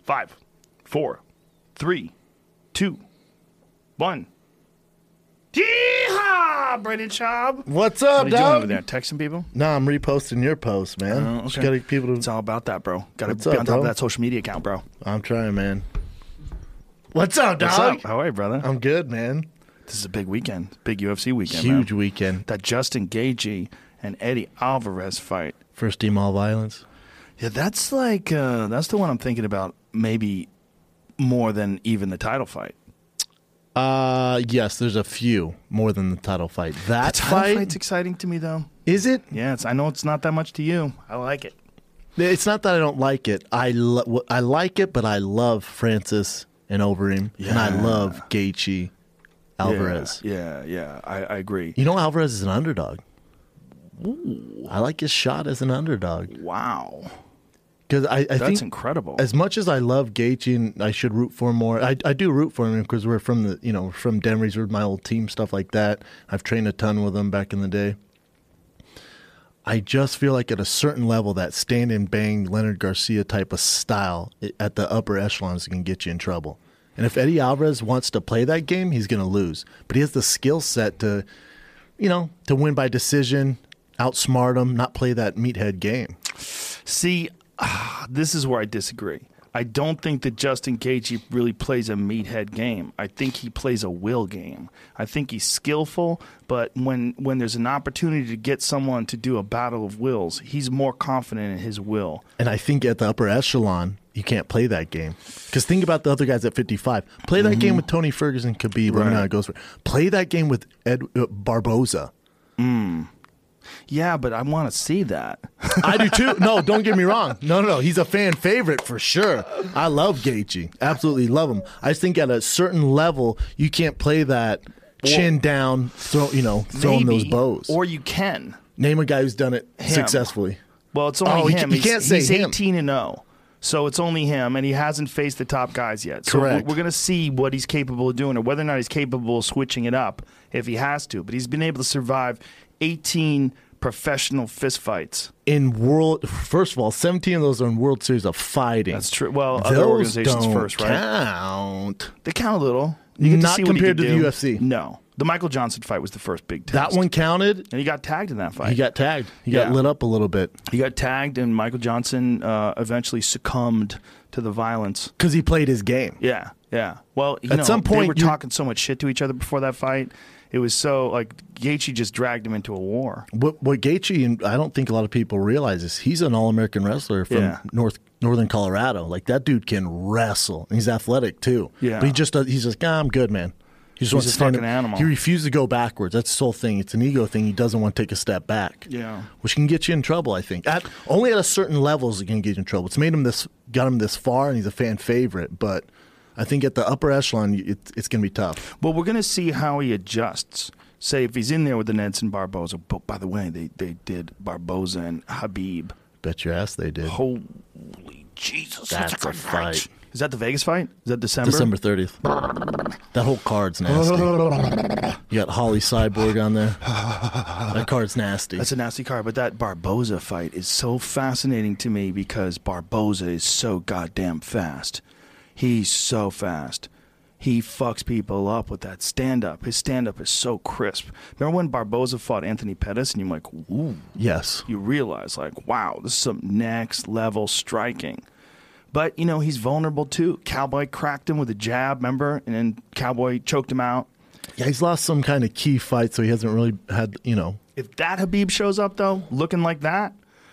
5, 4, 3, 2, 1. Yeehaw, Brendan Schaub. What's up, What are you doing over dog? there? Texting people? No, I'm reposting your post, man. Oh, okay. Just gotta get people to. It's all about that, bro. Got to What's be up, on top of bro? that social media account, bro. I'm trying, man. What's up, dog? What's up? How are you, brother? I'm good, man. This is a big weekend. Big UFC weekend, Huge man. weekend. That Justin Gaethje and Eddie Alvarez fight. First team all violence. Yeah, that's like that's the one I'm thinking about maybe more than even the title fight. Yes, there's a few more than the title fight. That The title fight fight's exciting to me, though. is it? Yeah, I know it's not that much to you. I like it. It's not that I don't like it. I like it, but I love Francis and Overeem, and I Yeah. love Gaethje, Alvarez. Yeah, I agree. You know, Alvarez is an underdog. I like his shot as an underdog Wow, because I that's think incredible. as much as I love Gaethje and I should root for him more, I do root for him because we're from from Denver. He's my old team, stuff like that. I've trained a ton with him back in the day. I just feel like at a certain level, that stand and bang Leonard Garcia type of style at the upper echelons can get you in trouble. And if Eddie Alvarez wants to play that game, he's going to lose. But he has the skill set to win by decision, outsmart him, not play that meathead game. See, this is where I disagree. I don't think that Justin Gaethje really plays a meathead game. I think he plays a will game. I think he's skillful, but when there's an opportunity to get someone to do a battle of wills, he's more confident in his will. And I think at the upper echelon, you can't play that game. Because think about the other guys at 55. Play that game with Tony Ferguson, Khabib. Let me know how it goes. Play that game with Barboza. Yeah, but I want to see that. I do too. No, don't get me wrong. No. He's a fan favorite for sure. I love Gaethje. Absolutely love him. I just think at a certain level, you can't play that chin down, throwing those bows. Or you can. Name a guy who's done it successfully. Well, it's only him. You can't say he's him. 18-0. So it's only him, and he hasn't faced the top guys yet. So Correct. we're going to see what he's capable of doing or whether or not he's capable of switching it up if he has to. But he's been able to survive 18 professional fistfights. First of all, 17 of those are in World Series of Fighting. That's true. Well, other Those organizations don't first, right? count. They count a little. You get to Not see what he compared could to the do. UFC. No. The Michael Johnson fight was the first big test. That one counted. And he got tagged in that fight. He got tagged. He got Yeah. lit up a little bit. He got tagged, and Michael Johnson eventually succumbed to the violence. Because he played his game. Yeah. Well, Some they point were you- talking so much shit to each other before that fight. It was so, Gaethje just dragged him into a war. What Gaethje, and I don't think a lot of people realize is he's an All-American wrestler from Yeah. northern Colorado. Like, that dude can wrestle. And he's athletic, too. Yeah. But he's just, I'm good, man. He just wants a to stand fucking up. animal. He refuses to go backwards. That's his whole thing. It's an ego thing. He doesn't want to take a step back. Yeah. Which can get you in trouble, I think. Only at a certain level is it going to get you in trouble. It's got him this far, and he's a fan favorite. But I think at the upper echelon, it's going to be tough. Well, we're going to see how he adjusts. Say, if he's in there with the Nedson Barboza. But by the way, they did Barboza and Habib. Bet your ass they did. Holy Jesus. That's a good a fight. Is that the Vegas fight? Is that December? December 30th. That whole card's nasty. You got Holly Cyborg on there. That card's nasty. That's a nasty card. But that Barboza fight is so fascinating to me because Barboza is so goddamn fast. He's so fast. He fucks people up with that stand-up. His stand-up is so crisp. Remember when Barboza fought Anthony Pettis and you're like, ooh. Yes. You realize, wow, this is some next-level striking. But, he's vulnerable, too. Cowboy cracked him with a jab, remember? And then Cowboy choked him out. Yeah, he's lost some kind of key fight, so he hasn't really had, If that Habib shows up, though, looking like that,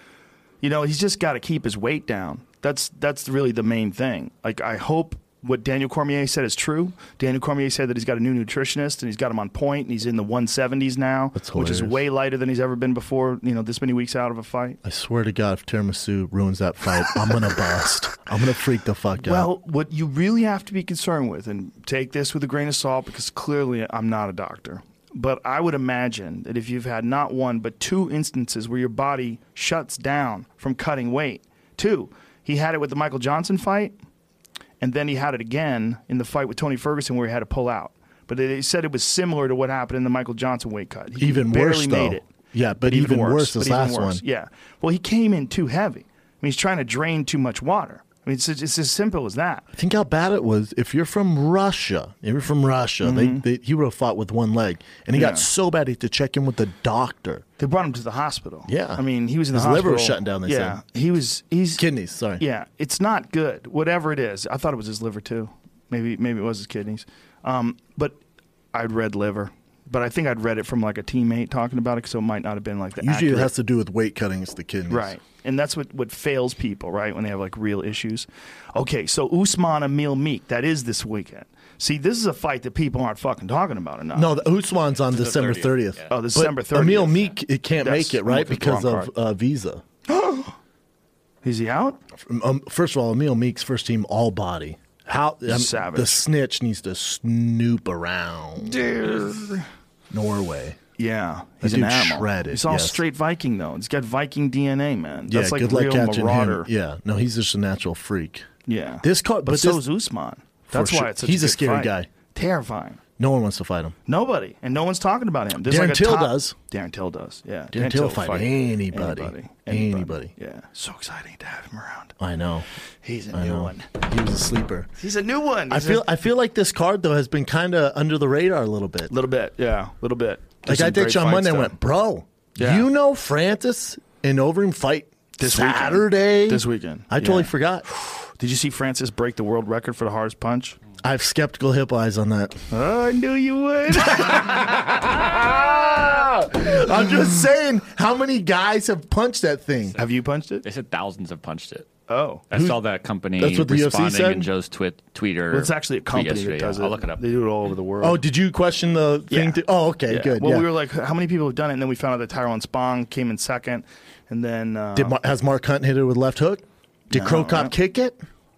he's just got to keep his weight down. That's really the main thing. I hope what Daniel Cormier said is true. Daniel Cormier said that he's got a new nutritionist, and he's got him on point, and he's in the 170s now, which is way lighter than he's ever been before, this many weeks out of a fight. I swear to God, if Tiramisu ruins that fight, I'm going to bust. I'm going to freak the fuck out. Well, what you really have to be concerned with, and take this with a grain of salt because clearly I'm not a doctor, but I would imagine that if you've had not one but two instances where your body shuts down from cutting weight, he had it with the Michael Johnson fight, and then he had it again in the fight with Tony Ferguson where he had to pull out. But they said it was similar to what happened in the Michael Johnson weight cut. He even barely worse, though. made it. Yeah, but even worse this last one. Yeah. Well, he came in too heavy. I mean, he's trying to drain too much water. I mean, it's as simple as that. Think how bad it was. If you're from Russia, he would have fought with one leg, and he got so bad he had to check in with the doctor. They brought him to the hospital. Yeah. I mean, he was in the His hospital. liver was shutting down, they said. He's Kidneys, sorry. Yeah, it's not good. Whatever it is, I thought it was his liver too. Maybe it was his kidneys. But I'd read liver. But I think I'd read it from like a teammate talking about it, so it might not have been like the Usually accurate. it has to do with weight cutting. It's the kidneys. Right. And that's what fails people, right, when they have like real issues. Okay, so Usman Emil Meek, that is this weekend. See, this is a fight that people aren't fucking talking about enough. No, the Usman's on December 30th. Oh, December 30th. But Emil Meek, it can't make it, right, I'm looking at because the wrong of visa. Is he out? First of all, Emil Meek's first team all body. Savage. The snitch needs to snoop around Norway. Yeah, That he's an dude's animal. shredded, He's all yes. straight Viking though. He's got Viking DNA, man. That's like good luck real catching marauder. him. Yeah, no, he's just a natural freak. Yeah. This card, but so is Usman. That's sure. why it's such He's a a good scary fight. guy. Terrifying. No one wants to fight him. Nobody, and no one's talking about him. There's Darren like a Till top- does. Darren Till does. Yeah. Darren Till will fight anybody. Anybody. Yeah. So exciting to have him around. I know. He's a I new know. one. He was a sleeper. He's a new one. I feel like this card though has been kind of under the radar a little bit. little bit. Yeah, a little bit. Like I texted you on Monday and went, bro, Yeah. you know Francis and Overeem fight This Saturday? This weekend. I totally Yeah. forgot. Did you see Francis break the world record for the hardest punch? I have skeptical hip eyes on that. Oh, I knew you would. I'm just saying, how many guys have punched that thing? Have you punched it? They said thousands have punched it. Oh. I saw that company That's what the UFC responding said? in Joe's tweeter. Well, it's actually a company yesterday. that does it. I'll look it up. They do it all over the world. Oh, did you question the thing? Yeah. Oh, okay, Yeah. good. Well, yeah. we were like, how many people have done it? And then we found out that Tyrone Spong came in second. And then. Has Mark Hunt hit it with left hook? Did No, Crow Cop right? kick it?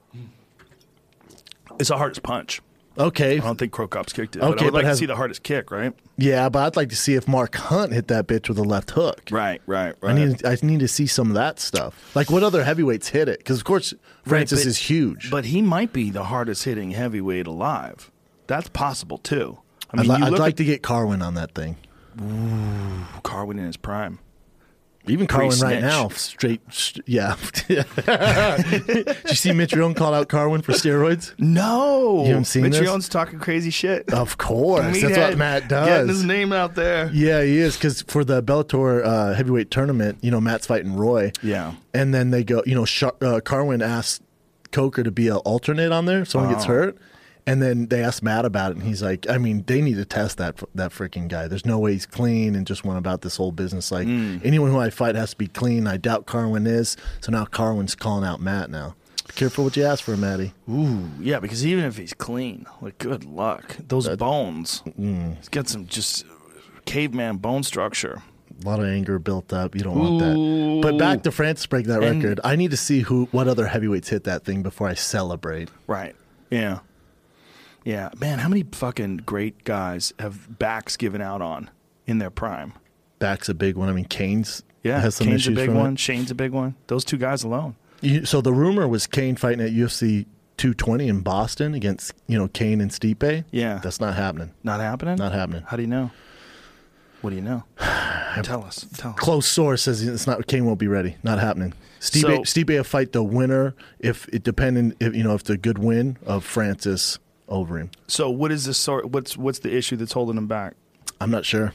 It's the hardest punch. Okay. I don't think Crow Cop's kicked it. But Okay, I would but like to has- see the hardest kick, right? Yeah, but I'd like to see if Mark Hunt hit that bitch with a left hook. Right. I need to see some of that stuff. Like what other heavyweights hit it? Because of course Francis but- is huge. But he might be the hardest hitting heavyweight alive. That's possible, too. I mean, I'd you look like at to get Carwin on that thing. Carwin in his prime. Even Carwin right Pre-snitch. now, yeah. Did you see Mitrione call out Carwin for steroids? No. You haven't seen this? Mitrione's talking crazy shit. Of course, that's Meathead what Matt Getting his does. name out there. Yeah, he is because for the Bellator heavyweight tournament, Matt's fighting Roy. Yeah. And then they go, Carwin asked Coker to be an alternate on there. Someone gets hurt. And then they asked Matt about it, and he's like, I mean, they need to test that freaking guy. There's no way he's clean and just went about this whole business. Like, anyone who I fight has to be clean. I doubt Carwin is. So now Carwin's calling out Matt now. Be careful what you ask for, Matty. Ooh, yeah, because even if he's clean, like, good luck. Those bones. He's got some just caveman bone structure. A lot of anger built up. You don't want that. But back to Francis breaking that And- record. I need to see what other heavyweights hit that thing before I celebrate. Right. Yeah. Yeah. Man, how many fucking great guys have backs given out on in their prime? Back's a big one. I mean, Kane's Yeah. has some Kane's a issues big from one. it. Shane's a big one. Those two guys alone. So the rumor was Kane fighting at UFC 220 in Boston against, Kane and Stipe. Yeah. That's not happening. Not happening? Not happening. How do you know? What do you know? Tell us. Close source says it's not. Kane won't be ready. Not happening. So- Stipe will fight the winner if it's a good win of Francis over him. So what is this sort? What's the issue that's holding him back? I'm not sure.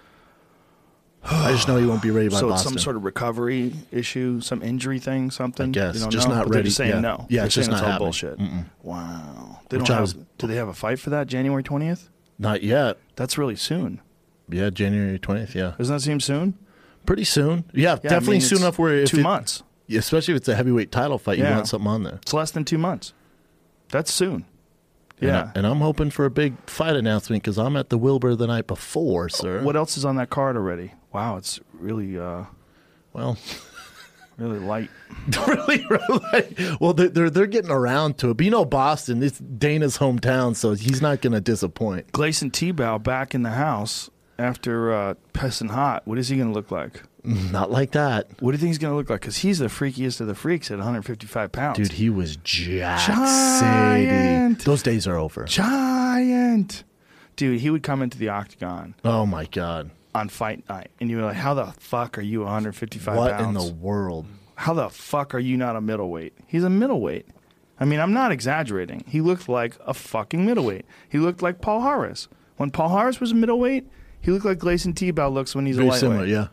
I just know he won't be ready by So it's Boston. some sort of recovery issue, some injury thing, something. I guess. You don't Just know? not But they're ready. just saying Yeah. no. Yeah, They're it's just saying not all happening. bullshit. Wow. They Which don't I have. was- Do they have a fight for that January 20th? Not yet. That's really soon. Yeah, January 20th. Yeah, Doesn't that seem soon? pretty soon. Yeah, Yeah, definitely I mean, soon it's enough. Where if 2 months. especially if it's a heavyweight title fight, you Yeah. want something on there. It's less than 2 months. That's soon. Yeah. And I'm hoping for a big fight announcement because I'm at the Wilbur the night before, sir. What else is on that card already? Wow, it's really, Well, really light. really. Well, they're getting around to it, but Boston, it's Dana's hometown, so he's not going to disappoint. Gleison Tebow back in the house after pissing hot. What is he going to look like? Not like that, What do you think he's going to look like? Because he's the freakiest of the freaks at 155 pounds. dude. He was jacked. Giant. Those days are over. Giant. Dude, he would come into the octagon Oh my god, on fight night, and you were like, how the fuck are you 155 what pounds? in the world? How the fuck are you not a middleweight? He's a middleweight. I mean, I'm not exaggerating. He looked like a fucking middleweight. He looked like Paul Harris. When Paul Harris was a middleweight, he looked like Gleison Tebow looks when he's Very a lightweight. similar, yeah.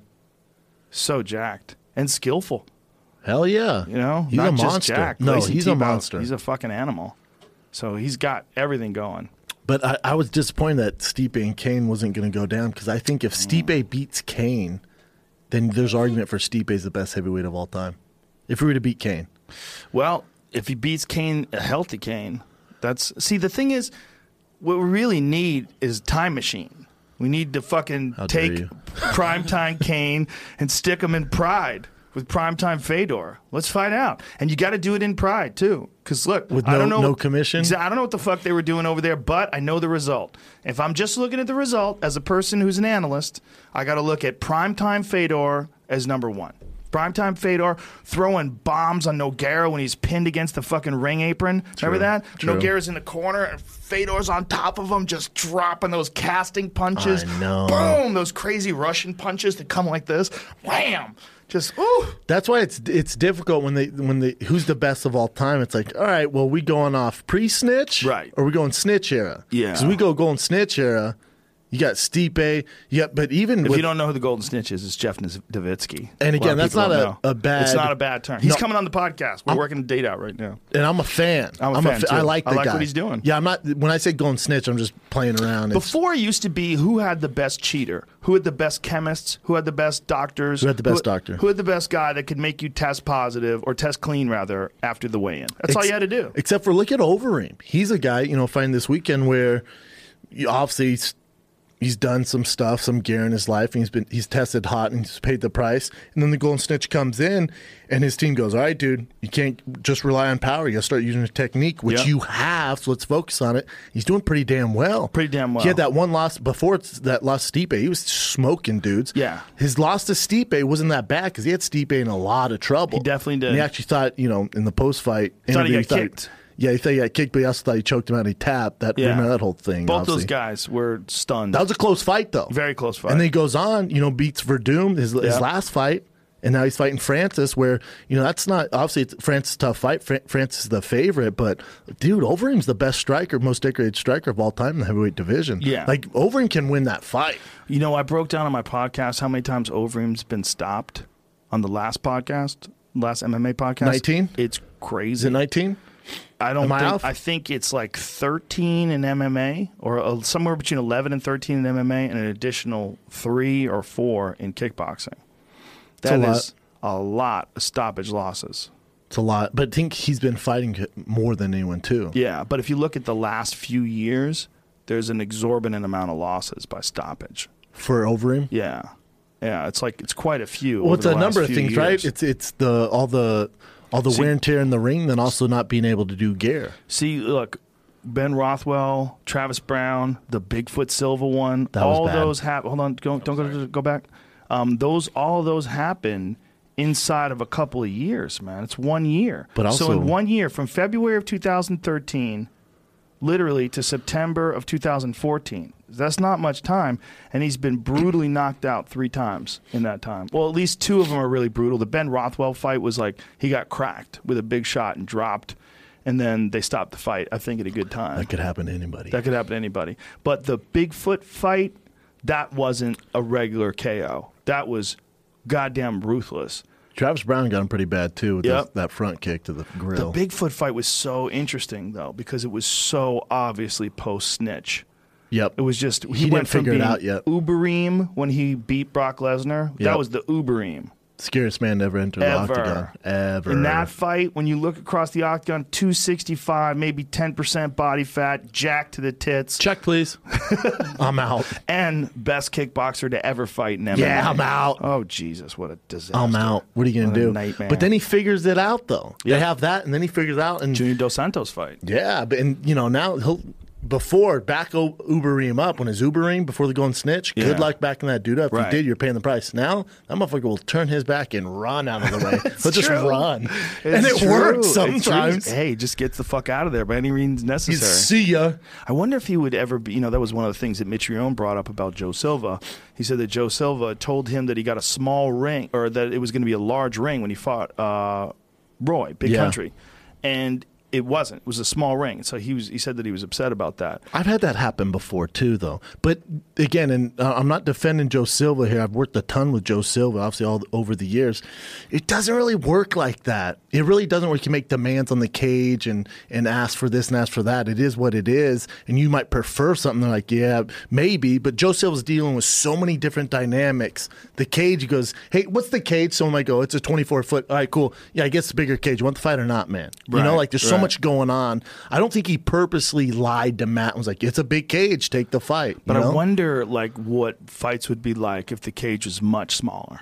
So jacked and skillful. Hell yeah. You know, he's not a just monster. jacked. No, Gleison he's a Tebow, monster. He's a fucking animal. So he's got everything going. But I was disappointed that Stipe and Kane wasn't going to go down because I think if Stipe beats Kane, then there's argument for Stipe's the best heavyweight of all time. If we were to beat Kane. Well, if he beats Kane, a healthy Kane, see, the thing is, what we really need is Time Machine. We need to fucking How dare take you. Primetime Kane and stick him in Pride with Primetime Fedor. Let's fight out. And you got to do it in Pride, too. Because, look, With I don't know. no commission? I don't know what the fuck they were doing over there, but I know the result. If I'm just looking at the result as a person who's an analyst, I got to look at Primetime Fedor as number one. Primetime Fedor throwing bombs on Nogueira when he's pinned against the fucking ring apron. Remember that? True. Nogueira's in the corner and Fedor's on top of him, just dropping those casting punches. I know. Boom! Those crazy Russian punches that come like this. Wham! Just ooh. That's why it's difficult when they who's the best of all time. It's like, all right, well, we going off pre-snitch, Right. Or we going snitch era? Yeah. Because we going snitch era. You got Stipe. But even If with, you don't know who the Golden Snitch is, it's Jeff Nowitzki. And A lot again, of that's people not don't know. a bad- It's not a bad term. He's No. coming on the podcast. We're working a date out right now. and I'm a fan. I'm a fan, too. I like the I like guy. what he's doing. Yeah, I'm not. When I say going snitch, I'm just playing around. It's- Before it used to be who had the best cheater, who had the best chemists, who had the best doctors, Who had the best doctor. who had the best guy that could make you test positive or test clean rather after the weigh-in. That's all you had to do. Except for look at Overeem. He's a guy, fighting this weekend where obviously he's done some stuff, some gear in his life, and he's tested hot and he's paid the price. And then the Golden Snitch comes in and his team goes, all right, dude, you can't just rely on power. You got to start using a technique, which Yeah. you have, so let's focus on it. He's doing pretty damn well. Pretty damn well. He had that one loss before that loss to Stipe. He was smoking dudes. Yeah. His loss to Stipe wasn't that bad because he had Stipe in a lot of trouble. He definitely did. And he actually thought, in the post-fight Thought he interview, got kicked. Yeah, he thought he got kicked, but he also thought he choked him out and he tapped. Remember that whole thing. Both obviously. those guys were stunned. That was a close fight, though. Very close fight. And then he goes on, beats Verdum, his last fight, and now he's fighting Francis, where, that's not, obviously, Francis is a tough fight. Francis is the favorite, but, dude, Overeem's the best striker, most decorated striker of all time in the heavyweight division. Yeah. Like, Overeem can win that fight. I broke down on my podcast how many times Overeem's been stopped on the last podcast, last MMA podcast. 19? It's crazy. Is it 19? I don't Am I think. off? I think it's like 13 in MMA, or somewhere between 11 and 13 in MMA, and an additional 3 or 4 in kickboxing. That is a lot of stoppage losses. It's a lot, but I think he's been fighting more than anyone, too. Yeah, but if you look at the last few years, there's an exorbitant amount of losses by stoppage. For Overeem? Yeah, it's quite a few. Well, over it's the a number last of few things, right? years. It's all the wear and tear in the ring, then also not being able to do gear. See, look, Ben Rothwell, Travis Brown, the Bigfoot Silva one, That was all bad. those happen. Hold on, go back. All of those happen inside of a couple of years, man. It's 1 year. But also- so in 1 year, from February of 2013, literally to September of 2014. That's not much time, and he's been brutally knocked out 3 times in that time. Well, at least 2 of them are really brutal. The Ben Rothwell fight was like he got cracked with a big shot and dropped, and then they stopped the fight, I think, at a good time. That could happen to anybody. That could happen to anybody. But the Bigfoot fight, that wasn't a regular KO. That was goddamn ruthless. Travis Brown got him pretty bad, too, with Yep. that front kick to the The grill. Bigfoot fight was so interesting, though, because it was so obviously post-snitch. Yep. It was just He went didn't from figure it being out yet. Ubereem when he beat Brock Lesnar. Yep. That was the Ubereem. Scariest man to ever enter the Ever. octagon. Ever. In that fight, when you look across the octagon, 265, maybe 10% body fat, jacked to the tits, Check, please. I'm out. and best kickboxer to ever fight in MMA. Yeah, I'm out. Oh, Jesus, what a disaster. I'm out. What are you going What to a do? nightmare. But then he figures it out, though. Yeah. They have that, and then he figures out. And Junior Dos Santos fight. yeah, but now he'll. Before, back Ubereem up when his Ubereem before the going snitch. Yeah. Good luck backing that dude up. If Right. you did, you're paying the price. Now, that motherfucker will turn his back and run out of the way. He'll just true. run. And It's it works true. It's true. sometimes. Hey, just gets the fuck out of there by any means He's necessary. see ya. I wonder if he would ever be, that was one of the things that Mitrione brought up about Joe Silva. He said that Joe Silva told him that he got a small ring, or that it was going to be a large ring when he fought Roy, Big Yeah. Country. And it wasn't. It was a small ring. So he said that he was upset about that. I've had that happen before too, though. But again, and I'm not defending Joe Silva here. I've worked a ton with Joe Silva, obviously, all over the years. It doesn't really work like that. It really doesn't work. You make demands on the cage and ask for this and ask for that. It is what it is, and you might prefer something like, yeah, maybe. But Joe Silva's dealing with so many different dynamics. The cage, he goes, hey, what's the cage? Someone might go, it's a 24-foot. All right, cool. Yeah, I guess it's a bigger cage. You want the fight or not, man? You know, like there's so much going on. I don't think he purposely lied to Matt and was like, it's a big cage, take the fight. But I wonder, like, what fights would be like if the cage was much smaller.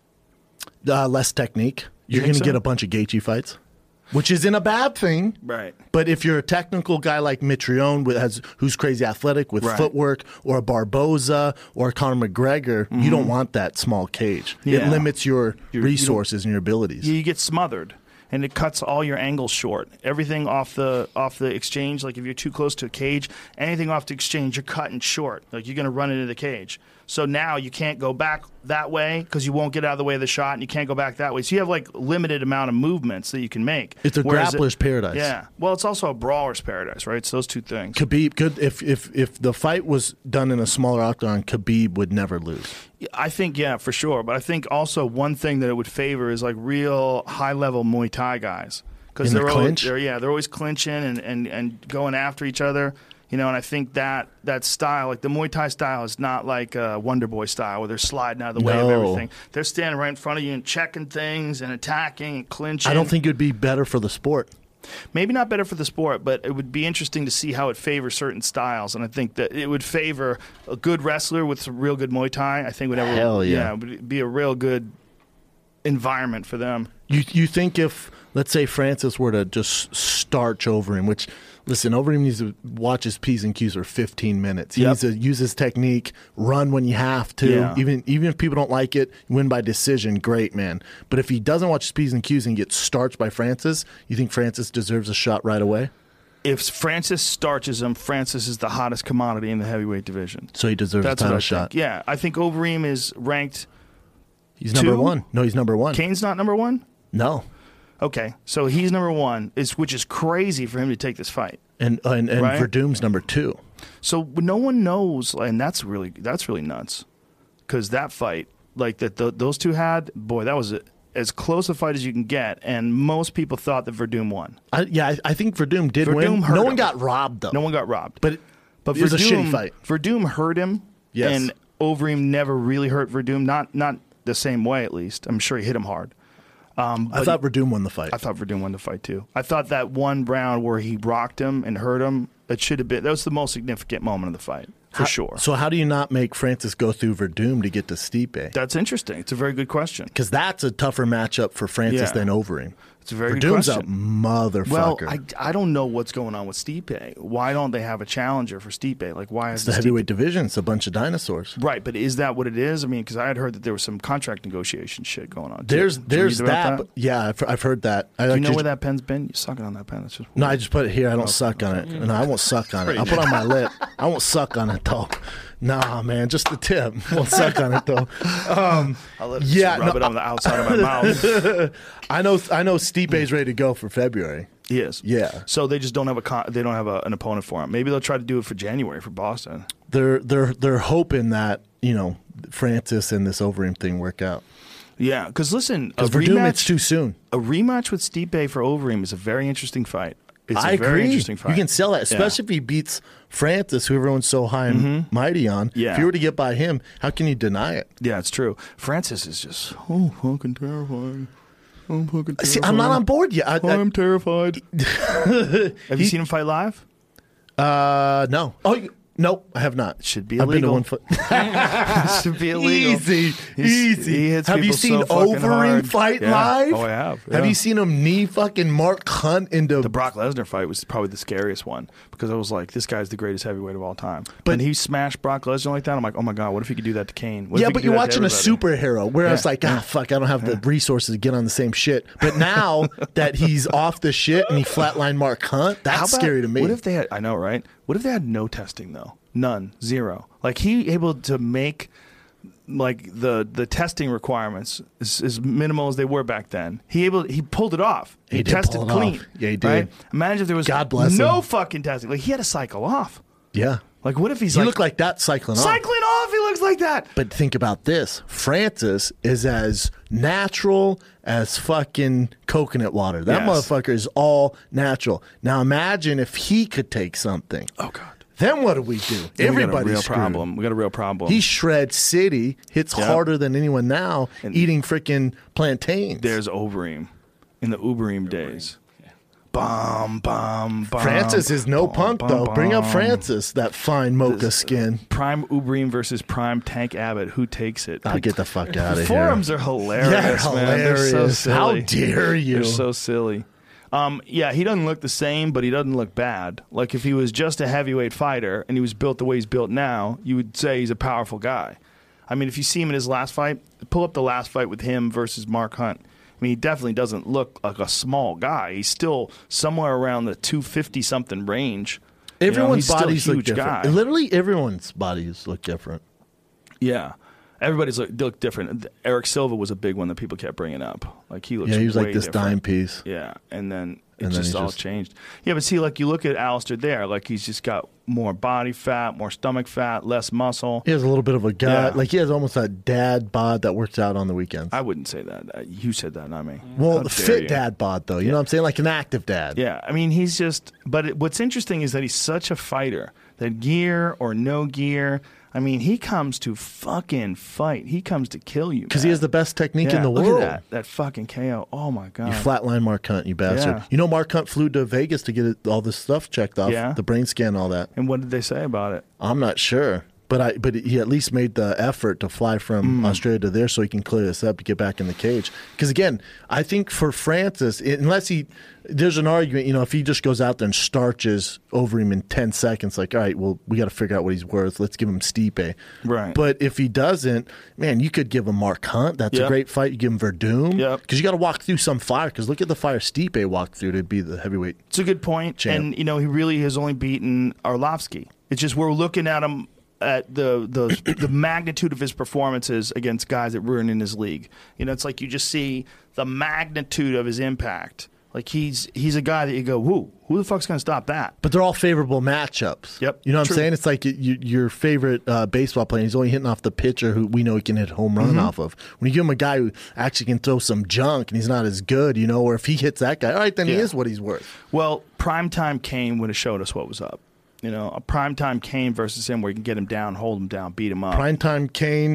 Less technique. You're going to so? get a bunch of Gaethje fights, which isn't a bad thing. Right. But if you're a technical guy like Mitrione, who's crazy athletic with footwork, or a Barboza or a Conor McGregor, you don't want that small cage. Yeah. It limits your resources and your abilities. You get smothered. And it cuts all your angles short. Everything off the exchange, like if you're too close to a cage, anything off the exchange, you're cutting short. Like you're going to run into the cage. So now you can't go back that way because you won't get out of the way of the shot, and you can't go back that way. So you have like limited amount of movements that you can make. It's a grappler's paradise. Yeah. Well, it's also a brawler's paradise, right? So those two things. Khabib could, if the fight was done in a smaller octagon, Khabib would never lose. I think, yeah, for sure. But I think also one thing that it would favor is like real high-level Muay Thai guys. Because they're always clinching and going after each other. You know, and I think that style, like the Muay Thai style, is not like a Wonder Boy style where they're sliding out of the way of everything. They're standing right in front of you and checking things and attacking and clinching. I don't think it would be better for the sport. Maybe not better for the sport, but it would be interesting to see how it favors certain styles. And I think that it would favor a good wrestler with some real good Muay Thai. I think would be a real good environment for them. You think if, let's say, Francis were to just starch over him, which, listen, Overeem needs to watch his P's and Q's for 15 minutes. He needs to use his technique, run when you have to. Yeah. Even if people don't like it, win by decision, great, man. But if he doesn't watch his P's and Q's and gets starched by Francis, you think Francis deserves a shot right away? If Francis starches him, Francis is the hottest commodity in the heavyweight division. So he deserves a title shot. Yeah, I think Overeem is ranked. He's number one. No, he's number one. Kane's not number one? No. Okay, so he's number one, which is crazy for him to take this fight. And right? Verdum's number two. So no one knows, and that's really nuts, because that fight, like those two had, boy, that was as close a fight as you can get, and most people thought that Verdum won. I think Verdum did win. No one got robbed, though. No one got robbed. But it was a shitty fight. Verdum hurt him, and Overeem never really hurt Verdum, not the same way, at least. I'm sure he hit him hard. I thought Verdum won the fight. I thought Verdum won the fight, too. I thought that one round where he rocked him and hurt him, that was the most significant moment of the fight, for sure. So how do you not make Francis go through Verdum to get to Stipe? That's interesting. It's a very good question. Because that's a tougher matchup for Francis than Overeem. It's a very good Verdum's question. a motherfucker. Well, I don't know what's going on with Stipe. Why don't they have a challenger for Stipe? Like, why is it's the heavyweight division? It's a bunch of dinosaurs. Right, but is that what it is? I mean, because I had heard that there was some contract negotiation shit going on. There's that. Yeah, I've heard that. Do you know where that pen's been? You sucking on that pen? That's just weird. No, I just put it here. I don't suck on it. No, I won't suck on it. I'll put it on my lip. I won't suck on it though. Nah, man, just the tip. Won't suck on it though. I'll let it rub it on the outside of my mouth. I know Stipe's ready to go for February. He is. Yeah. So they just don't have an opponent for him. Maybe they'll try to do it for January for Boston. They're hoping that, Francis and this Overeem thing work out. Yeah, because listen, a rematch, it's too soon. A rematch with Stipe for Overeem is a very interesting fight. I agree. Very interesting fight. You can sell that, especially if he beats Francis, who everyone's so high and mighty on. Yeah. If you were to get by him, how can you deny it? Yeah, it's true. Francis is just fucking terrifying. I'm fucking terrified. See, I'm not on board yet. I'm terrified. Have you seen him fight live? No. Oh, no, I have not. Should be illegal. I've been to one Should be illegal. Easy. He hits have you seen Overeem fight live? Oh, I have. Have you seen him knee fucking Mark Hunt into... The Brock Lesnar fight was probably the scariest one because I was like, this guy's the greatest heavyweight of all time. But when he smashed Brock Lesnar like that, I'm like, oh my God, what if he could do that to Kane? Yeah, but you're watching a superhero where I was like, fuck, I don't have the resources to get on the same shit. But now that he's off the shit and he flatlined Mark Hunt, that's scary to me. What if they had, I know, right? What if they had no testing though? None. Zero. Like he able to make like the testing requirements as minimal as they were back then. He pulled it off. He did tested pull it clean. off. Yeah, he did. Right? Imagine if there was God bless no him. fucking testing. Like he had to cycle off. Yeah. Like what if he's He like looked like that cycling off. cycling off? He looks like that. But think about this. Francis is as natural as fucking coconut water. That Yes. motherfucker is all natural. Now imagine if he could take something. Oh God. Then what do we do? Then Everybody's we got a real screwed. problem. We got a real problem. He shreds city, hits Yep. harder than anyone now, And eating freaking plantains. There's Overeem in the Ubereem days. Bum, bum, bum. Francis is no bum, punk, bum, though. Bring up bum. Francis, that fine mocha skin. Prime Ubereem versus Prime Tank Abbott. Who takes it? I'll get the fuck out The of here. forums are hilarious, Yeah, man. They're so hilarious. silly. How dare you? They're so silly. Yeah, he doesn't look the same, but he doesn't look bad. Like if he was just a heavyweight fighter and he was built the way he's built now, you would say he's a powerful guy. I mean, if you see him in his last fight, pull up the last fight with him versus Mark Hunt. I mean, he definitely doesn't look like a small guy. He's still somewhere around the 250-something range. Everyone's he's still a bodies look huge different. guy. Literally, everyone's bodies look different. Yeah. Everybody's look different. Eric Silva was a big one that people kept bringing up. Like he looks Yeah, he was like way this different. dime piece. Yeah, and then it And then just he all just- changed. Yeah, but see, like you look at Alistair there, like he's just got more body fat, more stomach fat, less muscle. He has a little bit of a gut. Yeah. Like he has almost that dad bod that works out on the weekends. I wouldn't say that. You said that, not me. Well, How the dare fit you. dad bod, though. You know what I'm saying? Like an active dad. Yeah, I mean, he's just. But what's interesting is that he's such a fighter that gear or no gear. I mean, he comes to fucking fight. He comes to kill you. Because he man. has the best technique Yeah, in the look world. at that fucking KO. Oh my god. You flatline Mark Hunt, you bastard. Yeah. You know Mark Hunt flew to Vegas to get all this stuff checked off, Yeah. the brain scan, all that. And what did they say about it? I'm not sure. But he at least made the effort to fly from Australia to there so he can clear this up to get back in the cage. Because again, I think for Francis, there's an argument, if he just goes out there and starches over him in 10 seconds, like, all right, well, we got to figure out what he's worth. Let's give him Stipe. Right. But if he doesn't, man, you could give him Mark Hunt. That's a Yep. great fight. You give him Verdum. Yep. Because you got to walk through some fire. Because look at the fire Stipe walked through to be the heavyweight. It's a good point. Champ. And, he really has only beaten Arlovsky. It's just we're looking at him at the magnitude of his performances against guys that were in his league. It's like you just see the magnitude of his impact. Like he's a guy that you go, who the fuck's going to stop that? But they're all favorable matchups. Yep, You know what true. I'm saying? It's like your favorite baseball player. He's only hitting off the pitcher who we know he can hit home run off of. When you give him a guy who actually can throw some junk and he's not as good, or if he hits that guy, all right, then he Yeah. is what he's worth. Well, Primetime Kane would have showed us what was up. A Primetime Kane versus him where you can get him down, hold him down, beat him up. Primetime Kane,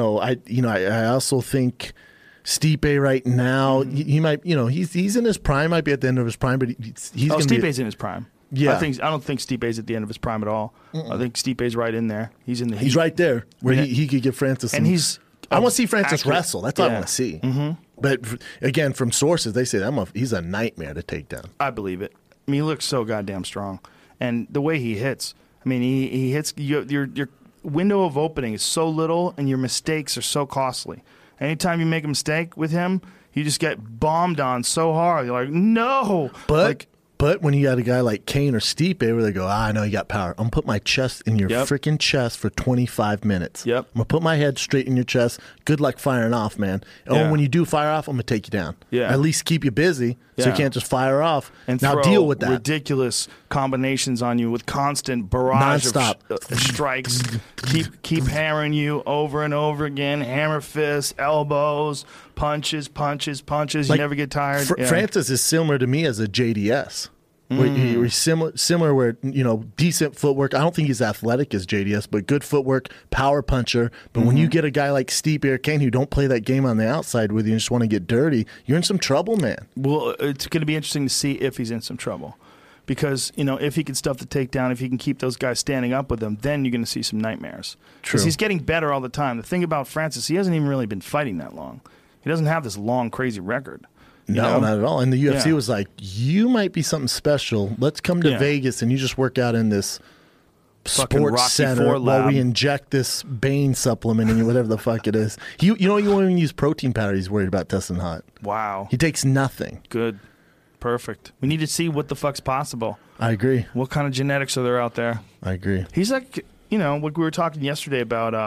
I also think Stipe right now, he might, he's in his prime, might be at the end of his prime, but he's going to be. Stipe's in his prime. Yeah. I don't think Stipe's at the end of his prime at all. I think Stipe's right in there. He's in the He's heat. right there where Yeah. he could give Francis And some- he's I want to see Francis accurate. wrestle. That's all I Yeah. want to see. Mm-hmm. But again, from sources, they say he's a nightmare to take down. I believe it. I mean, he looks so goddamn strong, and the way he hits. I mean, he hits your window of opening is so little, and your mistakes are so costly. Anytime you make a mistake with him, you just get bombed on so hard. You're like, no. But when you got a guy like Kane or Stipe where they go, I know you got power. I'm going to put my chest in your Yep. freaking chest for 25 minutes. Yep. I'm going to put my head straight in your chest. Good luck firing off, man. Yeah. Oh, when you do fire off, I'm going to take you down. Yeah. At least keep you busy so Yeah. you can't just fire off. and now throw deal with that. ridiculous combinations on you with constant barrage Nonstop. of strikes. keep hammering you over and over again. Hammer fists, elbows, punches. You Like, never get tired. Yeah. Francis is similar to me as a JDS. Where he's similar where, decent footwork. I don't think he's athletic as JDS, but good footwork, power puncher. But when you get a guy like Stipe or Kane who don't play that game on the outside with you and just want to get dirty, you're in some trouble, man. Well, it's going to be interesting to see if he's in some trouble. Because, if he can stuff the takedown, if he can keep those guys standing up with him, then you're going to see some nightmares. True. Because he's getting better all the time. The thing about Francis, he hasn't even really been fighting that long. He doesn't have this long, crazy record. No, not at all. And the UFC Yeah. was like, you might be something special. Let's come to Yeah. Vegas and you just work out in this Fucking sports Rocky center IV while lab. we inject this Bane supplement in you, whatever the fuck it is. You won't even use protein powder. He's worried about testing hot. Wow. He takes nothing. Good. Perfect. We need to see what the fuck's possible. I agree. What kind of genetics are there out there? I agree. He's like, what we were talking yesterday about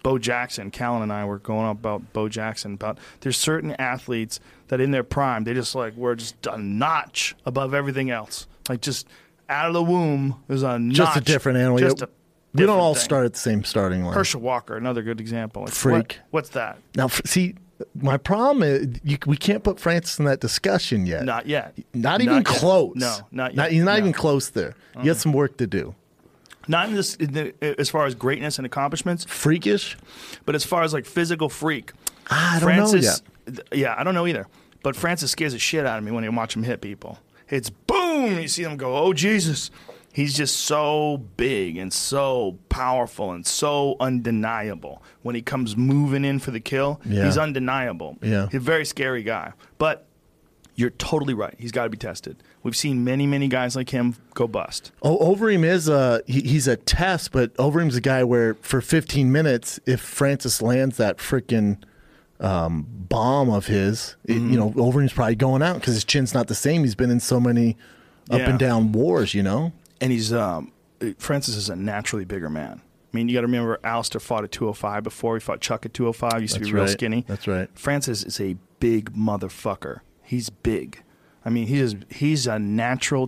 Bo Jackson. Callan and I were going up about Bo Jackson. About there's certain athletes that in their prime, they just like we're just a notch above everything else. Like just out of the womb, there's a notch. Just a different animal. Just a We don't all thing. start at the same starting line. Herschel Walker, another good example. Like, Freak. What's that? Now, see, my problem is we can't put Francis in that discussion yet. Not yet. Not even yet. close. No, not yet. He's not No. even close there. You got some work to do. Not in this, as far as greatness and accomplishments, Freakish? but as far as like physical freak. I don't know yet. Yeah, I don't know either. But Francis scares the shit out of me when I watch him hit people. It's boom! You see him go, oh, Jesus. He's just so big and so powerful and so undeniable. When he comes moving in for the kill, Yeah. he's undeniable. Yeah. He's a very scary guy. But you're totally right. He's got to be tested. We've seen many, many guys like him go bust. Overeem is he's a test, but Overeem's a guy where for 15 minutes, if Francis lands that freaking bomb of his, Overeem's probably going out because his chin's not the same. He's been in so many up Yeah. and down wars, And he's Francis is a naturally bigger man. I mean, you got to remember Alistair fought at 205 before. He fought Chuck at 205. Used to be That's real right. skinny. That's right. Francis is a big motherfucker. He's big. I mean, he's a natural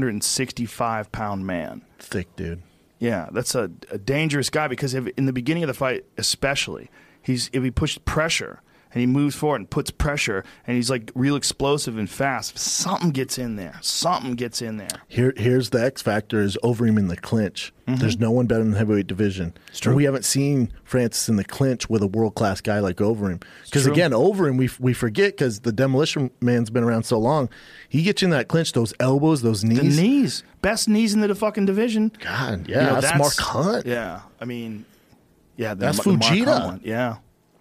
265-pound man. Thick dude. Yeah, that's a dangerous guy because in the beginning of the fight, especially, if he pushes pressure and he moves forward and puts pressure and he's like real explosive and fast, something gets in there. Something gets in there. Here's the X factor is Overeem in the clinch. There's no one better in the heavyweight division. true. And we haven't seen Francis in the clinch with a world-class guy like Overeem. Because true. again, Overeem, we forget because the Demolition Man's been around so long. He gets you in that clinch, those elbows, those knees. The knees. Best knees in the fucking division. God, yeah, that's Mark Hunt. Yeah, I mean, yeah, That's the Mark Fujita. Hunt one. Yeah.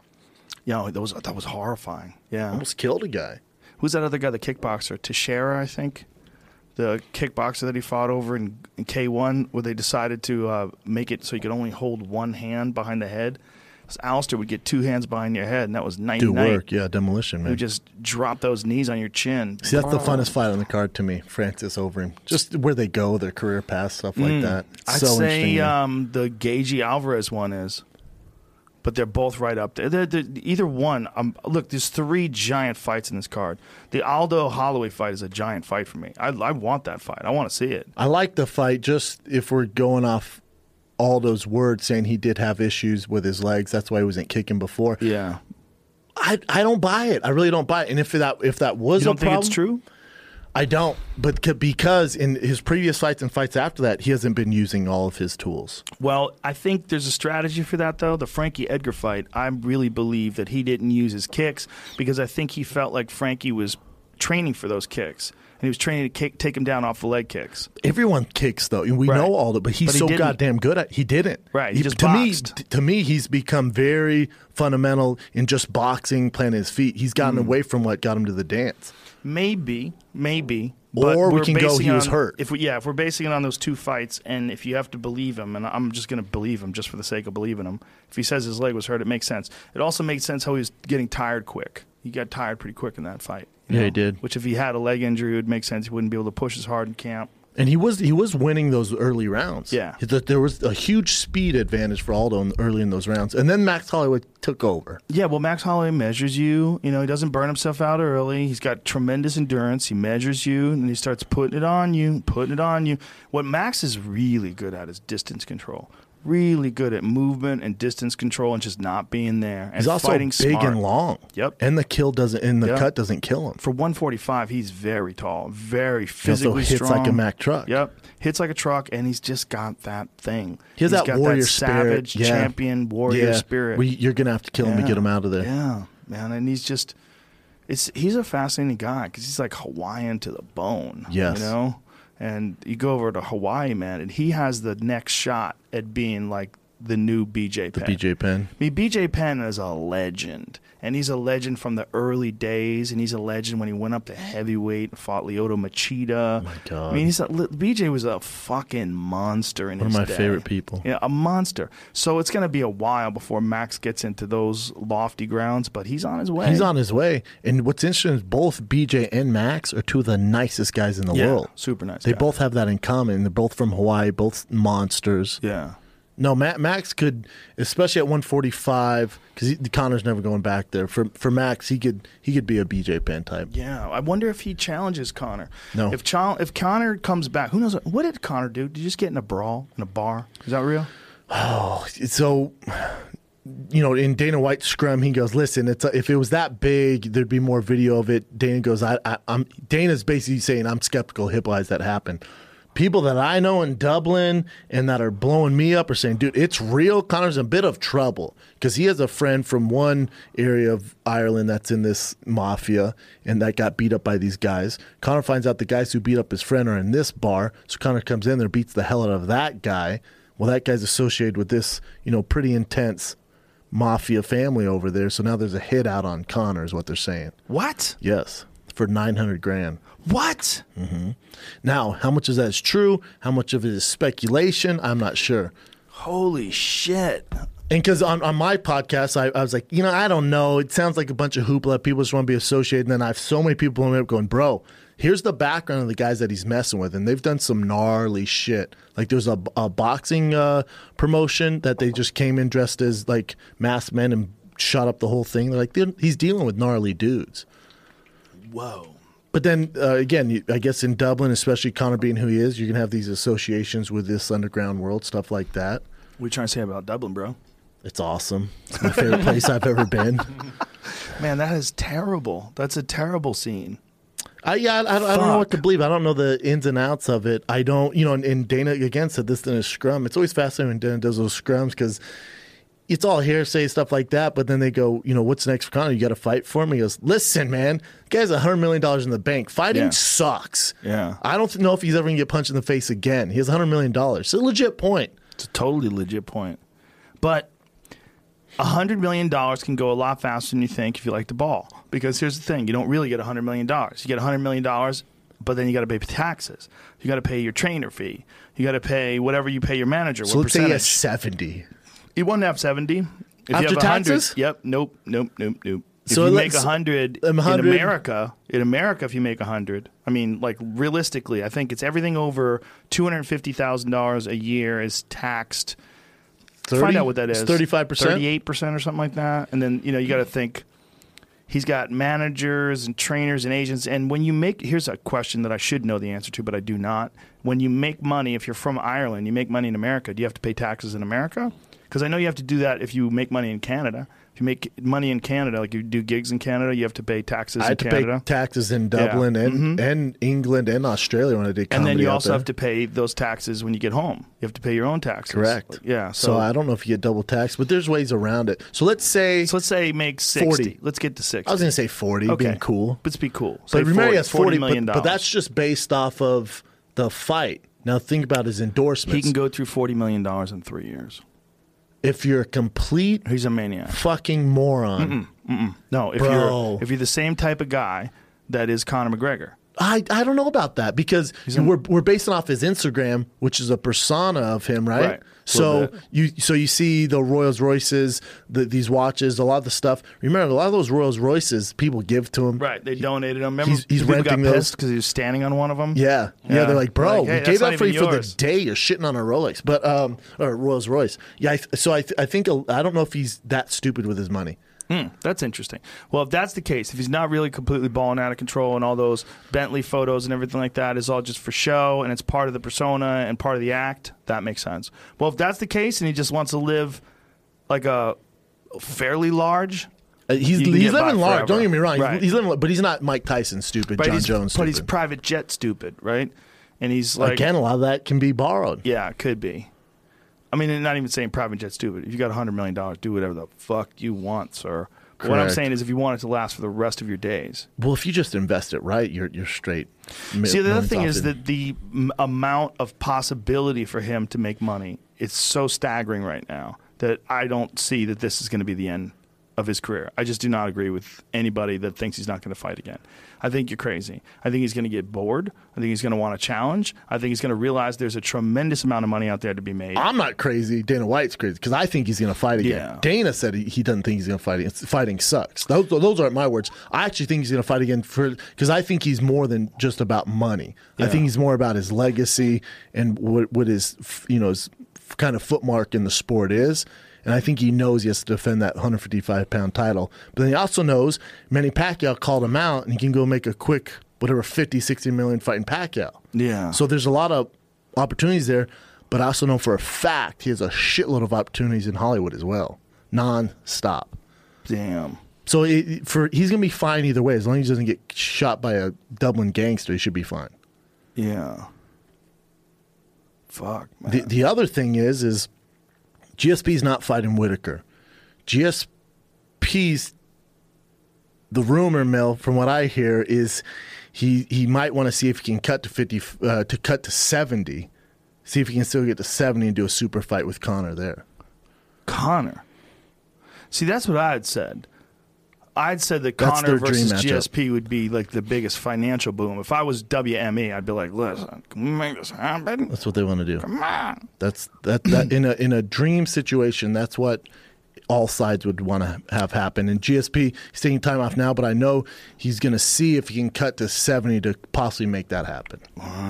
Yeah, that was horrifying. Yeah. Almost killed a guy. Who's that other guy, the kickboxer? Teixeira, I think. The kickboxer that he fought over in K1, where they decided to make it so you could only hold one hand behind the head. So Alistair would get two hands behind your head, and that was night Do and night. work, yeah, Demolition You Man. would just drop those knees on your chin. See, that's the funnest fight on the card to me, Francis Overeem. Just where they go, their career path, stuff like that. I'd So say interesting. the Gagey Alvarez one is, but they're both right up there. They're either one. Look, there's three giant fights in this card. The Aldo Holloway fight is a giant fight for me. I want that fight. I want to see it. I like the fight, just if we're going off Aldo's words saying he did have issues with his legs. That's why he wasn't kicking before. Yeah. I don't buy it. I really don't buy it. And if that was You don't a think problem, it's true? I don't. But because in his previous fights and fights after that, he hasn't been using all of his tools. Well, I think there's a strategy for that, though. The Frankie Edgar fight, I really believe that he didn't use his kicks because I think he felt like Frankie was training for those kicks. And he was training to take him down off the leg kicks. Everyone kicks though. We Right. know Aldo, but he's But he so didn't. goddamn good at. He didn't. Right, he just to boxed. me, he's become very fundamental in just boxing, planting his feet. He's gotten away from what got him to the dance. Maybe. Or But we we're can go, basing he it was on- hurt. If we're basing it on those two fights, and if you have to believe him, and I'm just going to believe him just for the sake of believing him. If he says his leg was hurt, it makes sense. It also makes sense how he was getting tired quick. He got tired pretty quick in that fight. Yeah, he did. Which if he had a leg injury, it would make sense. He wouldn't be able to push as hard in camp. And he was winning those early rounds. Yeah. There was a huge speed advantage for Aldo early in those rounds. And then Max Holloway took over. Yeah, well, Max Holloway measures you. He doesn't burn himself out early. He's got tremendous endurance. He measures you, and he starts putting it on you. What Max is really good at is distance control. Really good at movement and distance control and just not being there. And He's also fighting big smart. and long. Yep. And the Yep. cut doesn't kill him. For 145, he's very tall, very He also physically hits strong. like a Mack truck. Yep, hits like a truck, and he's just got that thing. He has He's that got warrior that savage, spirit. Yeah. champion, warrior spirit. You're going to have to kill him to Yeah. get him out of there. Yeah, man, and he's a fascinating guy because he's like Hawaiian to the bone. Yes. And you go over to Hawaii, man, and he has the next shot at being like the new BJ Penn. BJ Penn. I mean, BJ Penn is a legend, and he's a legend from the early days, and he's a legend when he went up to heavyweight and fought Lyoto Machida. Oh my God. I mean, BJ was a fucking monster in One of his my day. favorite people. Yeah, a monster. So it's going to be a while before Max gets into those lofty grounds, but he's on his way. He's on his way. And what's interesting is both BJ and Max are two of the nicest guys in the world. super nice. They guy. both have that in common. They're both from Hawaii, both monsters. Yeah. No, Max could, especially at 145, because Conor's never going back there. For Max, he could be a BJ Penn type. Yeah, I wonder if he challenges Conor. No. If Conor comes back, who knows? What did Conor do? Did you just get in a brawl in a bar? Is that real? Oh, so, in Dana White's scrum, he goes, listen, if it was that big, there'd be more video of it. Dana goes, Dana's basically saying, I'm skeptical hip-wise that happened. People that I know in Dublin and that are blowing me up are saying, dude, it's real. Conor's in a bit of trouble because he has a friend from one area of Ireland that's in this mafia and that got beat up by these guys. Conor finds out the guys who beat up his friend are in this bar. So Conor comes in there, beats the hell out of that guy. Well, that guy's associated with this, pretty intense mafia family over there. So now there's a hit out on Conor is what they're saying. What? Yes, for $900,000. What? Mm-hmm. Now, how much of that is true? How much of it is speculation? I'm not sure. Holy shit. And because on my podcast, I was like, I don't know. It sounds like a bunch of hoopla. People just want to be associated. And then I have so many people blowing me up going, bro, here's the background of the guys that he's messing with. And they've done some gnarly shit. Like there's a boxing promotion that they just came in dressed as like masked men and shot up the whole thing. They're like, he's dealing with gnarly dudes. Whoa. But then, again, I guess in Dublin, especially Conor being who he is, you can have these associations with this underground world, stuff like that. What are you trying to say about Dublin, bro? It's awesome. It's my favorite place I've ever been. Man, that is terrible. That's a terrible scene. I don't know what to believe. I don't know the ins and outs of it. I don't, and Dana, again, said this in his scrum. It's always fascinating when Dana does those scrums because it's all hearsay, stuff like that. But then they go, what's next for Conor? You got to fight for him? He goes, listen, man, the guy's $100 million in the bank. Fighting sucks. Yeah. I don't know if he's ever going to get punched in the face again. He has $100 million. It's a legit point. It's a totally legit point. But $100 million can go a lot faster than you think if you like the ball. Because here's the thing. You don't really get $100 million. You get $100 million, but then you got to pay taxes. You got to pay your trainer fee. You got to pay whatever you pay your manager. So what let's say he has percentage. 70. He wouldn't have 70. If After you have 100, taxes? Yep. Nope. If So you make let's- 100 100 in America, if you make 100, I mean, like realistically, I think it's everything over $250,000 a year is taxed. 30? Find out what that is. 35%? 38% or something like that. And then, you got to think he's got managers and trainers and agents. And when you make, here's a question that I should know the answer to, but I do not. When you make money, if you're from Ireland, you make money in America, do you have to pay taxes in America? Because I know you have to do that if you make money in Canada. If you make money in Canada, like you do gigs in Canada, you have to pay taxes in Canada. I had to pay taxes in Dublin and England and Australia when I did comedy. And then you out also there. have to pay those taxes when you get home. You have to pay your own taxes. Correct. Yeah. So I don't know if you get double tax, but there's ways around it. So let's say he makes 60. 40. Let's get to 60. I was going to say 40, Okay. being cool. Let's be cool. But Say remember, he has 40 million but that's just based off of the fight. Now think about his endorsements. He can go through $40 million in 3 years. If you're a complete He's a maniac. fucking moron. No, if Bro. you're the same type of guy that is Conor McGregor. I don't know about that because we're basing off his Instagram, which is a persona of him, right? Right. So you see the Rolls Royces, these watches, a lot of the stuff. Remember, a lot of those Rolls Royces people give to him. Right. They donated him. Remember, He's people renting got those. pissed because he was standing on one of them. Yeah. They're like, bro, Like, hey, we that's gave not that for you even for the yours. day. You're shitting on a Rolex, but or Rolls Royce. Yeah. I think I don't know if he's that stupid with his money. That's interesting. Well, if that's the case, if he's not really completely balling out of control and all those Bentley photos and everything like that is all just for show and it's part of the persona and part of the act, that makes sense. Well, if that's the case and he just wants to live like a fairly large... He's You can get by living large. forever. Don't get me wrong. Right. He's living, but he's not Mike Tyson stupid, John Jones stupid. But he's private jet stupid, right? And he's like... Again, a lot of that can be borrowed. Yeah, it could be. I mean, and not even saying private jet stupid. If you got $100 million, do whatever the fuck you want, sir. What I'm Correct. saying is if you want it to last for the rest of your days. Well, if you just invest it right, you're straight. See, the other thing millions is off that the amount of possibility for him to make money is so staggering right now that I don't see that this is going to be the end of his career. I just do not agree with anybody that thinks he's not going to fight again. I think you're crazy. I think he's going to get bored. I think he's going to want a challenge. I think he's going to realize there's a tremendous amount of money out there to be made. I'm not crazy. Dana White's crazy because I think he's going to fight again. Yeah. Dana said he doesn't think he's going to fight again. Fighting sucks. Those aren't my words. I actually think he's going to fight again because I think he's more than just about money. Yeah. I think he's more about his legacy and what his kind of footmark in the sport is. And I think he knows he has to defend that 155-pound title. But then he also knows Manny Pacquiao called him out, and he can go make a quick, whatever, 50, 60 million fighting Pacquiao. Yeah. So there's a lot of opportunities there. But I also know for a fact he has a shitload of opportunities in Hollywood as well, non-stop. Damn. So he's going to be fine either way. As long as he doesn't get shot by a Dublin gangster, he should be fine. Yeah. Fuck, man. The other thing is GSP's not fighting Whitaker. GSP's, the rumor mill, from what I hear, is he might want to see if he can cut to 70. See if he can still get to 70 and do a super fight with Conor there. Conor. See, that's what I had said. I'd said that That's Conor their dream versus matchup. GSP would be like the biggest financial boom. If I was WME, I'd be like, listen, can we make this happen? That's what they want to do. Come on. That in a dream situation, that's what all sides would want to have happen. And GSP, he's taking time off now, but I know he's going to see if he can cut to 70 to possibly make that happen.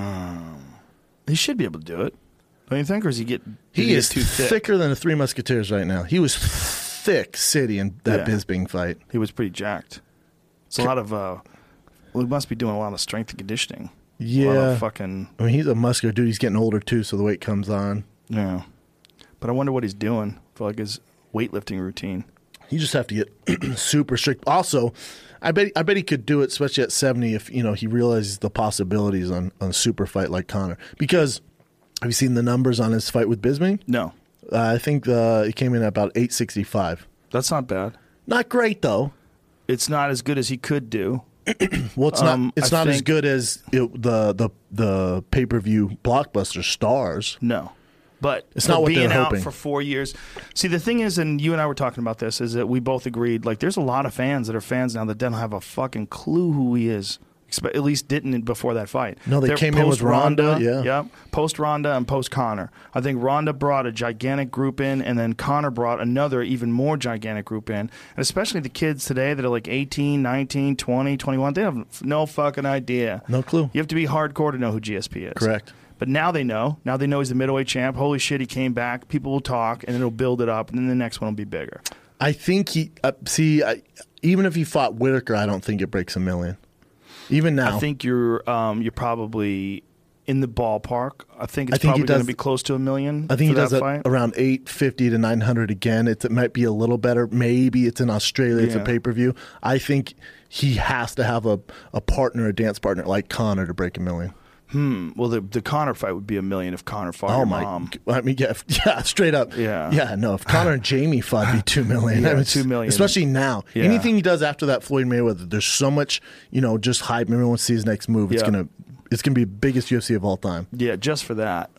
He should be able to do it. Don't you think? Or is he He is too thick? thicker than the Three Musketeers right now. He was thick city in that Yeah. Bisping fight. He was pretty jacked. It's a lot of, well, he must be doing a lot of strength and conditioning. A lot Yeah. of fucking, I mean, he's a muscular dude. He's getting older too, so the weight comes on. yeah. But I wonder what he's doing for like his weightlifting routine. You just have to get super strict. Also, I bet he could do it, especially at 70, if he realizes the possibilities on a super fight like Conor. Because have you seen the numbers on his fight with Bisping? No, I think he came in at about 865. that's not bad. Not great though. It's not as good as he could do. Well, it's not. It's I not as think- good as the pay-per-view blockbuster stars. No. But It's for not what being they're out hoping. for 4 years. See, the thing is, and you and I were talking about this, is that we both agreed, like, there's a lot of fans that are fans now that don't have a fucking clue who he is. At least didn't before that fight. No, they They're came in with Ronda, yeah. Yep. Post Ronda and post Conor. I think Ronda brought a gigantic group in, and then Conor brought another even more gigantic group in. And especially the kids today that are like 18, 19, 20, 21, they have no fucking idea. No clue. You have to be hardcore to know who GSP is. Correct. But now they know. Now they know he's the middleweight champ. Holy shit, he came back. People will talk, and it'll build it up, and then the next one will be bigger. I think he. Even if he fought Whitaker, I don't think it breaks $1 million. Even now, I think you're probably in the ballpark. I think it's I think he probably going to does- be close to $1 million. I think he for does that it fight. around 850 to 900 again. It might be a little better. Maybe it's in Australia. It's a Yeah. pay-per-view. I think he has to have a partner, a dance partner like Conor to break $1 million. Well, the Conor fight would be $1 million if Conor fought Oh your my! mom. I mean, yeah, straight up. Yeah. No. If Conor and Jamie fought, it'd be $2 million. Yeah, I mean, $2 million. especially now. Yeah. Anything he does after that Floyd Mayweather, there's so much, just hype. Everyone wants to see his next move. It's Yeah. gonna be the biggest UFC of all time. Yeah, just for that.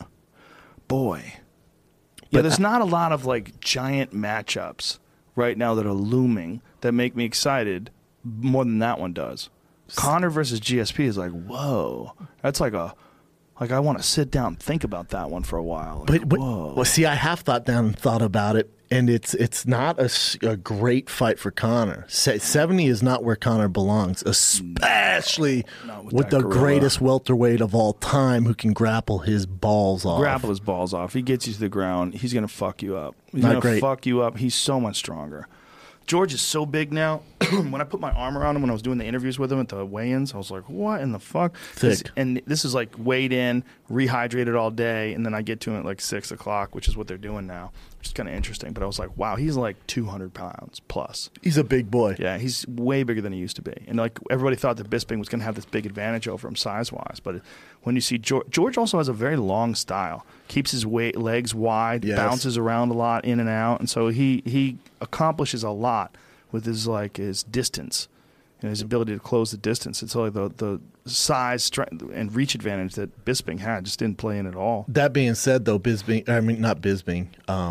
Boy. Yeah, there's not a lot of like giant matchups right now that are looming that make me excited more than that one does. Conor versus GSP is like, whoa. That's like I want to sit down and think about that one for a while. Like, But whoa. well, see, I have thought down and thought about it, and it's not a great fight for Conor. 70 is not where Conor belongs, especially Not with with the that gorilla. greatest welterweight of all time who can grapple his balls off. Grapple his balls off. He gets you to the ground. He's going to fuck you up. He's Not going to great. fuck you up. He's so much stronger. George is so big now. When I put my arm around him when I was doing the interviews with him at the weigh-ins, I was like, what in the fuck? Thick. And this is like weighed in, rehydrated all day, and then I get to him at like 6 o'clock, which is what they're doing now, which is kind of interesting. But I was like, wow, he's like 200 pounds plus. He's a big boy. Yeah, he's way bigger than he used to be. And like everybody thought that Bisping was going to have this big advantage over him size-wise. But when you see George also has a very long style. Keeps his legs wide, Yes. bounces around a lot, in and out. And so he accomplishes a lot with his distance and his ability to close the distance. It's like the size, strength, and reach advantage that Bisping had just didn't play in at all. That being said, though, not Bisping,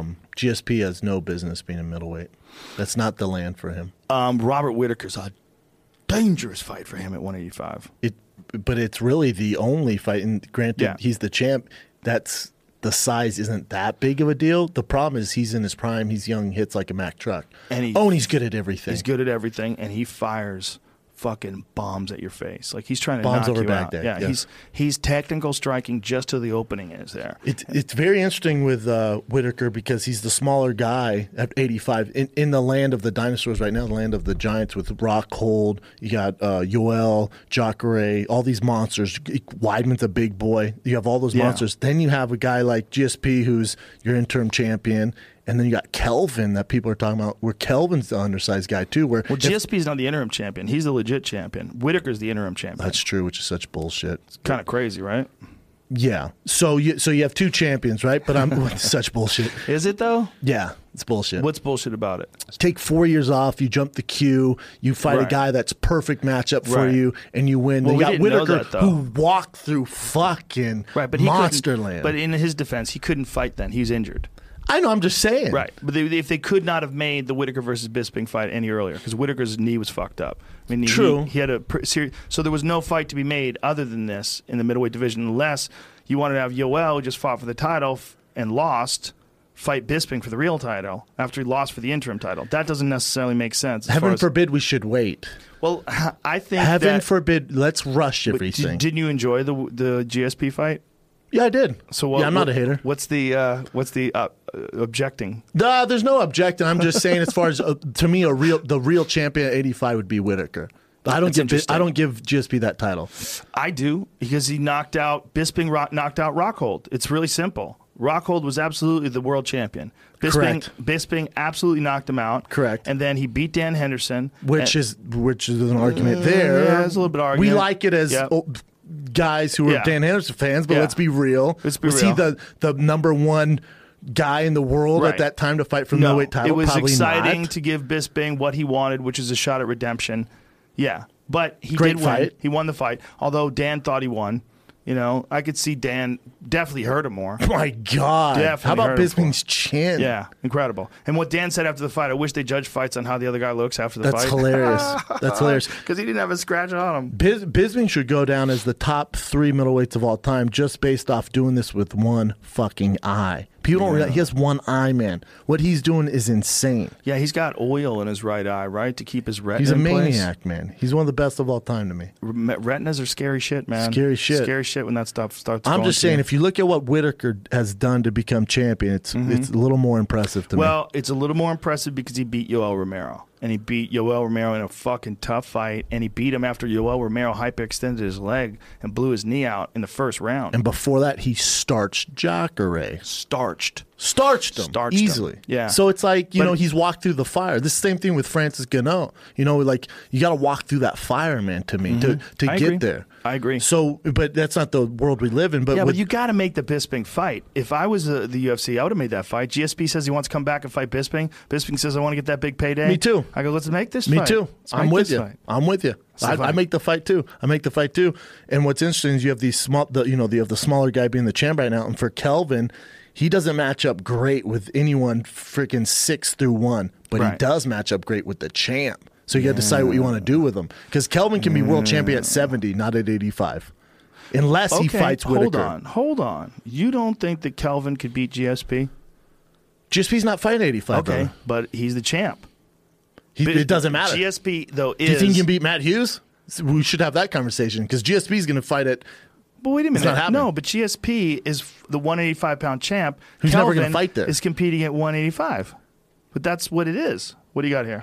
GSP has no business being a middleweight. That's not the land for him. Robert Whitaker's a dangerous fight for him at 185. But it's really the only fight. And granted, Yeah. he's the champ. The size isn't that big of a deal. The problem is he's in his prime. He's young, hits like a Mack truck. And he's good at everything. He's good at everything, and he fires fucking bombs at your face. Like he's trying to Bombs knock over you out. Baghdad, Yeah, yeah. he's technical striking just to the opening is there. It's very interesting with Whitaker because he's the smaller guy at 85 in the land of the dinosaurs right now, the land of the giants with Rockhold. You got Yoel, Jacare, all these monsters. Weidman's a big boy. You have all those Yeah. monsters. Then you have a guy like GSP who's your interim champion. And then you got Kelvin that people are talking about, where Kelvin's the undersized guy too. Where Well, GSP's not the interim champion. He's the legit champion. Whitaker's the interim champion. that's true, which is such bullshit. kind of crazy, right? Yeah. So you have two champions, right? But I'm such bullshit. Is it though? Yeah, it's bullshit. What's bullshit about it? Take 4 years off, you jump the queue, you fight a Right. guy that's perfect matchup for Right. you, and you win. Well, you we got didn't know Whitaker that, though. who walked through fucking Right, but he couldn't- Monsterland. But in his defense, he couldn't fight then. He was injured. I know, I'm just saying. Right, but if they could not have made the Whitaker versus Bisping fight any earlier, because Whitaker's knee was fucked up. I mean, True. He had a serious, so there was no fight to be made other than this in the middleweight division, unless you wanted to have Yoel, who just fought for the title and lost, fight Bisping for the real title after he lost for the interim title. That doesn't necessarily make sense. As far Heaven as, forbid we should wait. well, I think Heaven that, forbid, let's rush but everything. didn't you enjoy the GSP fight? Yeah, I did. So what, yeah, I'm not a hater. What's the objecting? Nah, there's no objecting. I'm just saying, as far as to me, the real champion at 85 would be Whitaker. I don't give GSP that title. I do, because he knocked out Bisping. Knocked out Rockhold. It's really simple. Rockhold was absolutely the world champion. Correct. Bisping absolutely knocked him out. Correct. And then he beat Dan Henderson, Which is an argument there. Yeah, there's a little bit of We argument. like it as Yep. guys who are Yeah. Dan Henderson fans, but Yeah. let's be real. Let's be was real. he the number one guy in the world Right. at that time to fight for the No, middleweight title? it was Probably exciting not. to give Bisping what he wanted, which is a shot at redemption. Yeah, but he Great did win. fight. He won the fight, although Dan thought he won. You know, I could see Dan definitely hurt him more. Oh my God. Definitely How about heard him Bisping's chin? Yeah, incredible. And what Dan said after the fight, I wish they judged fights on how the other guy looks after the That's fight. hilarious. That's hilarious. Because he didn't have a scratch on him. Bisping should go down as the top 3 middleweights of all time just based off doing this with one fucking eye. People don't realize he has one eye, man. What he's doing is insane. Yeah, he's got oil in his right eye, right, to keep his retina He's a in place. maniac, man. He's one of the best of all time to me. Retinas are scary shit, man. Scary shit. Scary shit when that stuff starts I'm going just to saying, you. if you look at what Whitaker has done to become champion, it's a little more impressive to me. Well, it's a little more impressive because he beat Yoel Romero. And he beat Yoel Romero in a fucking tough fight. And he beat him after Yoel Romero hyperextended his leg and blew his knee out in the first round. And before that, he starched Jacare. Starched Starched him Starched him. easily. Yeah. So it's like, But- he's walked through the fire. This same thing with Francis Gannot. Like you got to walk through that fire, man, to me, to I get agree. there. I agree. So, but that's not the world we live in. But Yeah, with, but you got to make the Bisping fight. If I was the UFC, I would have made that fight. GSP says he wants to come back and fight Bisping. Bisping says I want to get that big payday. Me too. I go, let's make this me fight. too. Let's I'm make with this you. fight. I'm with you. the I fight. make the fight too. I make the fight too. And what's interesting is you have these small, you have the smaller guy being the champ right now. And for Kelvin, he doesn't match up great with anyone freaking 6-1, but he Right. does match up great with the champ. So you got to decide what you want to do with him. Because Kelvin can be world champion at 70, not at 85. Unless he fights Whitaker. Hold on. You don't think that Kelvin could beat GSP? GSP's not fighting 85, Okay, brother. but he's the champ. It doesn't matter. GSP, though, is... Do you think he can beat Matt Hughes? We should have that conversation because GSP's going to fight at. But wait a minute. not happening. No, but GSP is the 185-pound champ. Who's never gonna Kelvin fight there. is competing at 185. But that's what it is. What do you got here?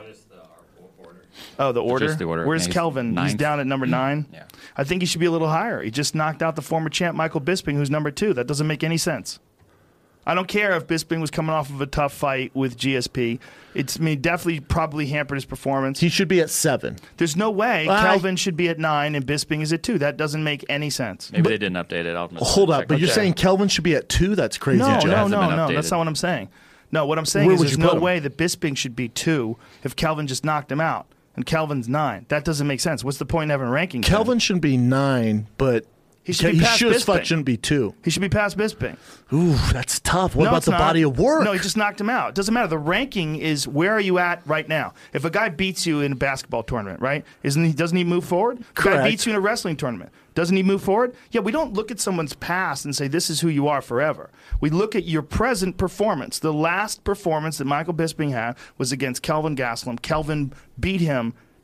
Oh, the order? Just the order. Where's Yeah, he's Kelvin? He's ninth. down at number 9? Yeah. I think he should be a little higher. He just knocked out the former champ Michael Bisping, who's number 2. That doesn't make any sense. I don't care if Bisping was coming off of a tough fight with GSP. Definitely probably hampered his performance. He should be at 7. There's no way Kelvin should be at 9 and Bisping is at 2. That doesn't make any sense. Maybe they didn't update it. I'll Hold up, check. but you're Okay. saying Kelvin should be at 2? That's crazy. No, Jeff. no, hasn't no, been no. updated. That's not what I'm saying. No, what I'm saying Where is would there's you no put him? way that Bisping should be 2 if Kelvin just knocked him out and Kelvin's 9. That doesn't make sense. What's the point in having a ranking? Kelvin shouldn't be 9, but He should be past sure as fuck Bisping. shouldn't be 2. He should be past Bisping. Ooh, that's tough. What No, about it's the not. body of work? No, he just knocked him out. It doesn't matter. The ranking is where are you at right now. If a guy beats you in a basketball tournament, right? Doesn't he move forward? If a guy Correct. beats you in a wrestling tournament, doesn't he move forward? Yeah, we don't look at someone's past and say this is who you are forever. We look at your present performance. The last performance that Michael Bisping had was against Kelvin Gastelum. Kelvin beat him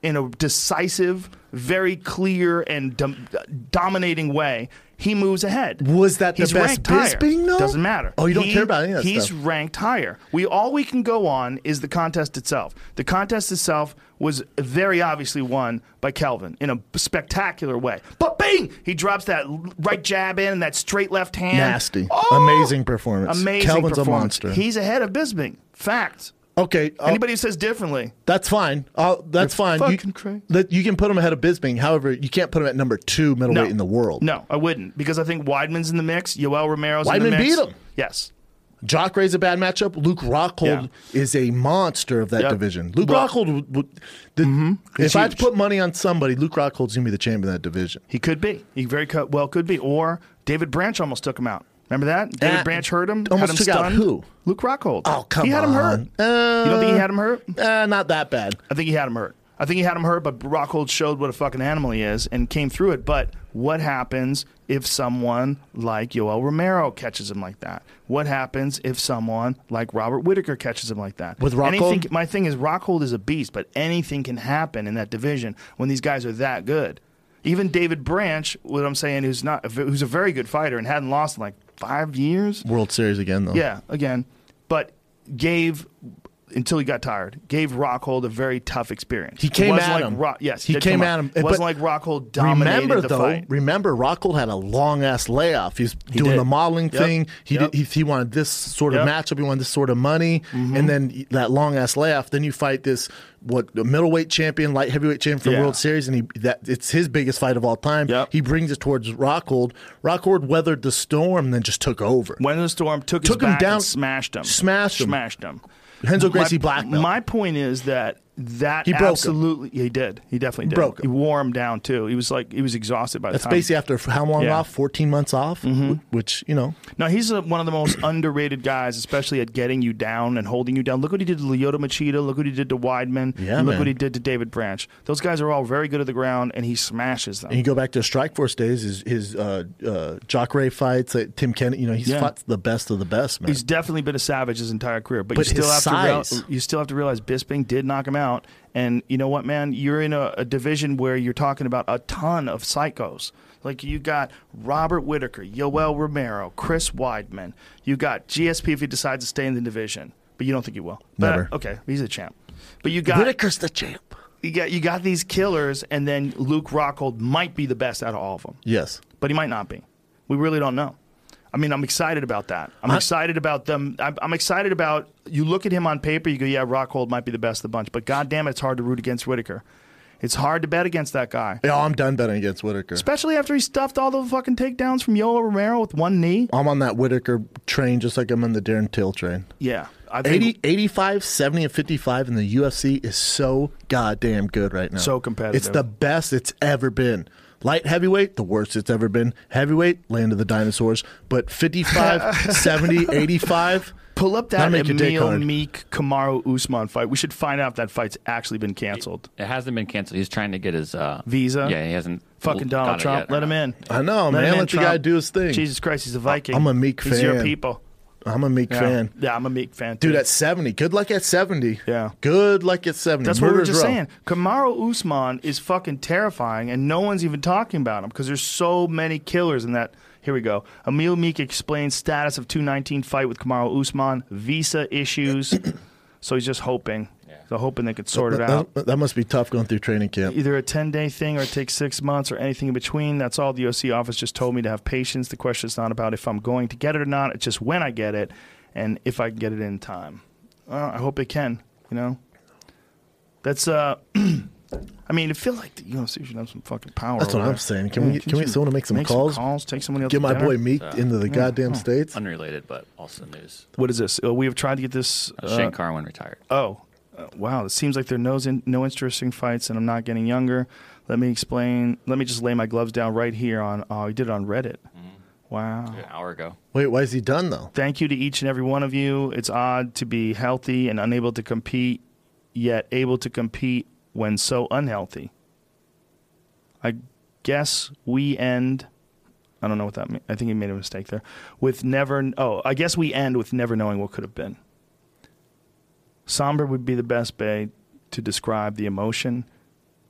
in a decisive, very clear, and dominating way, he moves ahead. Was that the He's best ranked higher. Bisping, though? Doesn't matter. Oh, you don't care about any of that He's stuff. ranked higher. All we can go on is the contest itself. The contest itself was very obviously won by Kelvin in a spectacular way. But bing! He drops that right jab in and that straight left hand. Nasty. Oh! Amazing performance. Amazing Kelvin's performance. a monster. He's ahead of Bisping. Fact. Okay. Anybody who says differently. That's fine. That's You're fine. fucking crazy. You can put him ahead of Bisping. However, you can't put him at number 2 middleweight in the world. No, I wouldn't. Because I think Weidman's in the mix. Yoel Romero's in the Weidman mix. beat him. Yes. Jacque's a bad matchup. Luke Rockhold is a monster of that Yep. division. Luke Well- Rockhold, He's if I had to huge. put money on somebody, Luke Rockhold's going to be the champion of that division. He could be. He very well could be. Or David Branch almost took him out. Remember that? David Branch hurt him. Almost had him took out stunned. who? Luke Rockhold. Oh, come on. He had him hurt. You don't think he had him hurt? Not that bad. I think he had him hurt. But Rockhold showed what a fucking animal he is and came through it. But what happens if someone like Yoel Romero catches him like that? What happens if someone like Robert Whittaker catches him like that? With Rockhold? My thing is Rockhold is a beast, but anything can happen in that division when these guys are that good. Even David Branch, what I'm saying, who's a very good fighter and hadn't lost in like 5 years. World Series again, though. Yeah, again. But until he got tired, gave Rockhold a very tough experience. He came It wasn't at like him. Yes, He did came come at up. him. It wasn't But like Rockhold dominated the fight. Remember, Rockhold had a long-ass layoff. He was doing did. the modeling Yep. thing. Yep. He wanted this sort of Yep. matchup. He wanted this sort of money. And then that long-ass layoff. Then you fight this, a middleweight champion, light heavyweight champion from Yeah. World Series, and it's his biggest fight of all time. Yep. He brings it towards Rockhold. Rockhold weathered the storm and then just took over. Went in the storm, took Took his him back down- and smashed him. Smashed him. Smashed him. Renzo Gracie black belt. My point is that He broke him. absolutely he did. He definitely did. Broke him. He wore him down too. He was exhausted by the That's time. basically after how long Yeah. off? 14 months off? Which, No, he's one of the most underrated guys, especially at getting you down and holding you down. Look what he did to Lyoto Machida. Look what he did to Weidman. Yeah, Look man. what he did to David Branch. Those guys are all very good at the ground, and he smashes them. And you go back to Strikeforce days, his Jacare fights, Tim Kennedy, he's Yeah. fought the best of the best, man. He's definitely been a savage his entire career, but But you still his have size. you still have to realize Bisping did knock him out. And you know what, man? You're in a division where you're talking about a ton of psychos. Like you got Robert Whittaker, Yoel Romero, Chris Weidman. You got GSP if he decides to stay in the division, but you don't think he will. But, Never. Okay, he's a champ. But you got Whitaker's the champ. you got these killers, and then Luke Rockhold might be the best out of all of them, Yes. but he might not be. We really don't know. I mean, I'm excited about that. I'm excited about them. I'm excited about, you look at him on paper, you go, yeah, Rockhold might be the best of the bunch, but goddamn it, it's hard to root against Whittaker. It's hard to bet against that guy, Yeah, I'm done betting against Whitaker. especially after he stuffed all the fucking takedowns from Yoel Romero with one knee. I'm on that Whitaker train just like I'm on the Darren Till train. Yeah. I think 80, 85, 70, and 55 in the UFC is so goddamn good right now. So competitive. It's the best it's ever been. Light heavyweight, the worst it's ever been. Heavyweight, land of the dinosaurs. But 55, 70, 85. Pull up that That'll make your day Emil card. Meek Kamaru Usman fight. We should find out if that fight's actually been canceled. It hasn't been canceled. He's trying to get his Visa? Yeah, he hasn't. Fucking got Donald it Trump, yet. let him in. I know, Let man. him in, Let the guy Trump. do his thing. Jesus Christ, he's a Viking. I'm a Meek He's your fan. people. I'm a Meek Yeah. fan. Yeah, I'm a Meek fan too. Dude, at 70. Good luck at 70. Yeah. Good luck at 70. That's what we were Murder's just Row. saying. Kamaru Usman is fucking terrifying, and no one's even talking about him because there's so many killers in that. Here we go. Emil Meek explains status of 219 fight with Kamaru Usman, visa issues. So he's just hoping. So hoping they could sort it out. That must be tough going through training camp. Either a 10-day thing or it takes 6 months or anything in between. That's all the OC office just told me, to have patience. The question is not about if I'm going to get it or not. It's just when I get it and if I can get it in time. I hope they can, That's, I mean, it feels like the UFC should have some fucking power. That's what over I'm there. saying. Can we get someone to make some Make calls? some calls, take somebody else Get to my dinner? boy Meek into the goddamn States? Unrelated, but also news. What is this? We have tried to get this. Shane Carwin retired. Wow, it seems like there are no interesting fights, and I'm not getting younger. Let me explain. Let me just lay my gloves down right here on. Oh, he did it on Reddit. Wow. An hour ago. Wait, why is he done, though? Thank you to each and every one of you. It's odd to be healthy and unable to compete, yet able to compete when so unhealthy. I guess we end. I don't know what that means. I think he made a mistake there. With never. Oh, I guess we end with never knowing what could have been. Somber would be the best way to describe the emotion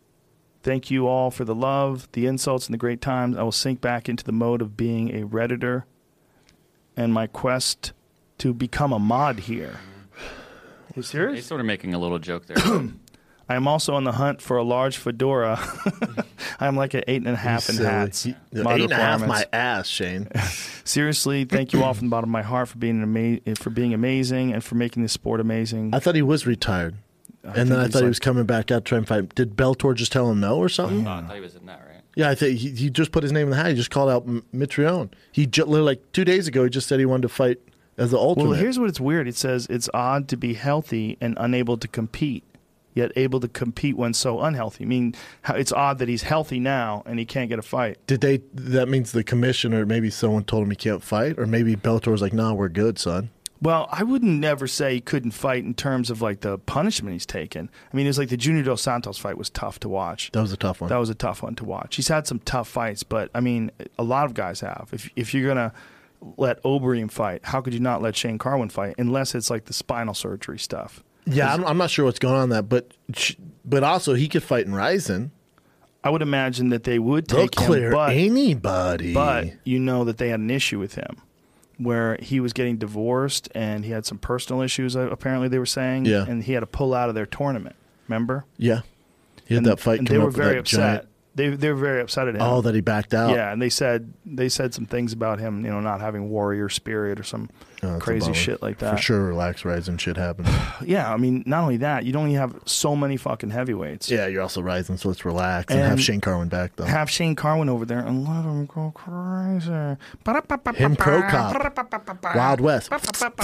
Thank you all for the love, the insults, and the great times. I will sink back into the mode of being a Redditor and my quest to become a mod here. You He's serious? sort of making a little joke there. I am also on the hunt for a large fedora. I'm like an 8.5 in hats. Mod 8.5 requirements. my ass, Shane. Seriously, thank you all from the bottom of my heart for being amazing and for making this sport amazing. I thought he was retired. And then I thought he was coming back out to try and fight. Did Bellator just tell him no or something? I thought he was in that, right? Yeah, I think he just put his name in the hat. He just called out Mitrione. He literally, like 2 days ago, he just said he wanted to fight as the alternate. Well, here's what it's weird. It says it's odd to be healthy and unable to compete, yet able to compete when so unhealthy. I mean, it's odd that he's healthy now and he can't get a fight. That means the commissioner, maybe someone told him he can't fight? Or maybe Bellator was like, no, we're good, son. Well, I wouldn't never say he couldn't fight in terms of like the punishment he's taken. I mean, it was like the Junior Dos Santos fight was tough to watch. That was a tough one. That was a tough one to watch. He's had some tough fights, but I mean, a lot of guys have. If you're gonna let Overeem fight, how could you not let Shane Carwin fight? Unless it's like the spinal surgery stuff. Yeah, I'm not sure what's going on that, but also he could fight in Ryzen. I would imagine that they would They'll take clear him, anybody. but you know that they had an issue with him, where he was getting divorced and he had some personal issues. Apparently, they were saying, Yeah. and he had to pull out of their tournament. Remember? Yeah, he had that fight. And come they were up with very that upset. giant- They were very upset at him. Oh, that he backed out. Yeah, and they said some things about him, not having warrior spirit or some Oh, that's a crazy bummer. shit like that. For sure, relax, Ryzen shit happens. Yeah, I mean, not only that, you don't even have so many fucking heavyweights. Yeah, you're also Ryzen, so let's relax and have And Shane Carwin back, though. Have Shane Carwin over there and let him go crazy. Him Pro Cop. Wild West.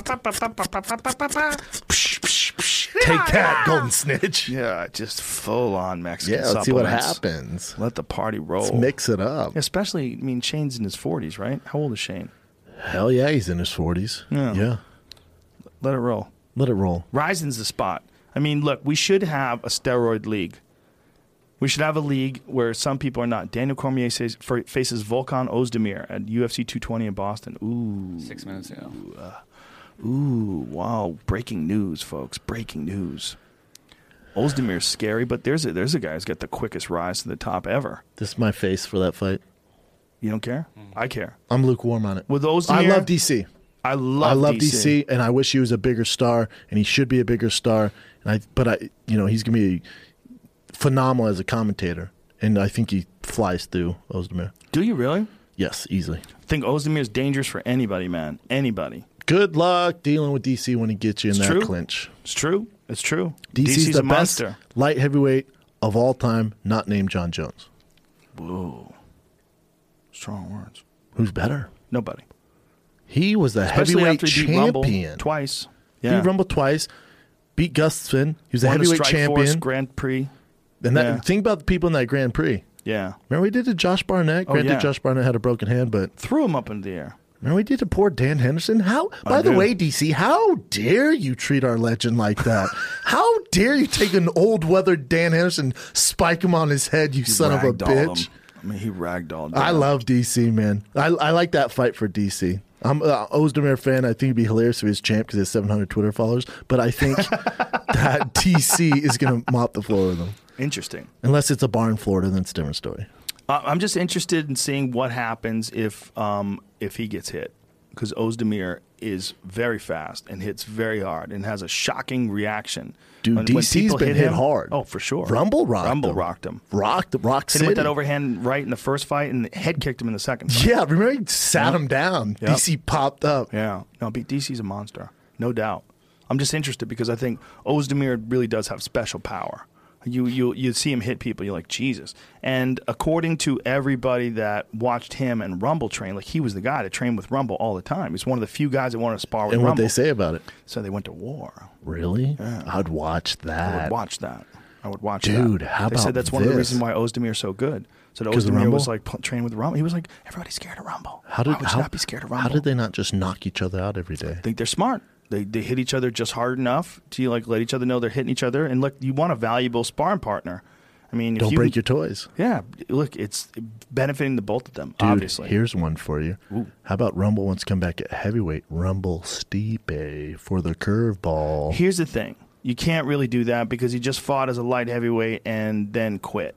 Take that, Golden Snitch. Yeah, just full on Mexican Yeah, let's see what supplements. happens. Let the party roll. Let's mix it up. Especially, I mean, Shane's in his 40s, right? How old is Shane? Hell yeah, he's in his 40s. Yeah. Let it roll. Let it roll. Ryzen's the spot. I mean, look, we should have a steroid league. We should have a league where some people are not. Daniel Cormier faces Volkan Ozdemir at UFC 220 in Boston. Ooh. 6 minutes ago. Ooh, wow. Breaking news, folks. Breaking news. Ozdemir's scary, but there's a guy who's got the quickest rise to the top ever. This is my face for that fight. You don't care? I care. I'm lukewarm on it. With Ozdemir, I love DC. I love DC, and I wish he was a bigger star, and he should be a bigger star. But he's gonna be phenomenal as a commentator, and I think he flies through Ozdemir. Do you really? Yes, easily. I think Ozdemir is dangerous for anybody, man. Anybody. Good luck dealing with DC when he gets you in It's that true. clinch. It's true. It's true. DC's the a best monster. light heavyweight of all time, not named John Jones. Whoa. Strong words. Who's better? Nobody. He was the Especially heavyweight after he beat Rumble champion. twice. Yeah. Beat Rumble twice. Beat Gustafsson. He was a Won the heavyweight Strikeforce champion. Grand Prix. And that, Yeah. think about the people in that Grand Prix. Yeah. Remember we did to Josh Barnett? Oh, Granted, yeah. Josh Barnett had a broken hand, but Threw him up in the air. remember we did to poor Dan Henderson? By the do. way, DC, how dare you treat our legend like that? How dare you take an old weathered Dan Henderson, spike him on his head, you son of a Ragdolled bitch? him. I mean, he ragdolled him. I love DC, man. I like that fight for DC. I'm an Ozdemir fan. I think it'd be hilarious if he was champ because he has 700 Twitter followers. But I think that DC is going to mop the floor with him. Interesting. Unless it's a bar in Florida, then it's a different story. I'm just interested in seeing what happens if he gets hit, because Ozdemir is very fast and hits very hard and has a shocking reaction. Dude, When DC's people been hit him- hard. Oh, for sure. Rumble rocked him. rocked him. Rock Hit City. him with that overhand right in the first fight and head kicked him in the second fight. Yeah, remember he sat him down. Yep. DC popped up. Yeah. No, DC's a monster. No doubt. I'm just interested because I think Ozdemir really does have special power. You see him hit people, you're like, Jesus. And according to everybody that watched him and Rumble train, like he was the guy that trained with Rumble all the time. He's one of the few guys that wanted to spar with And Rumble. what they say about it? So they went to war. Really? I'd watch I that. would watch that. I would watch that. Dude, how They about said that's one of the this? reasons why Ozdemir's so good. So 'Cause of Ozdemir Rumble? was like trained with Rumble. He was like, everybody's scared of Rumble. Why would you not be scared of Rumble? How did they not just knock each other out every day? I think they're smart. They hit each other just hard enough to like let each other know they're hitting each other. And look, you want a valuable sparring partner. I mean, if Don't you break your toys. yeah. Look, it's benefiting the both of them. Dude, obviously, here's one for you. Ooh. How about Rumble wants to come back at heavyweight? Rumble Stipe for the curveball. here's the thing: you can't really do that because he just fought as a light heavyweight and then quit.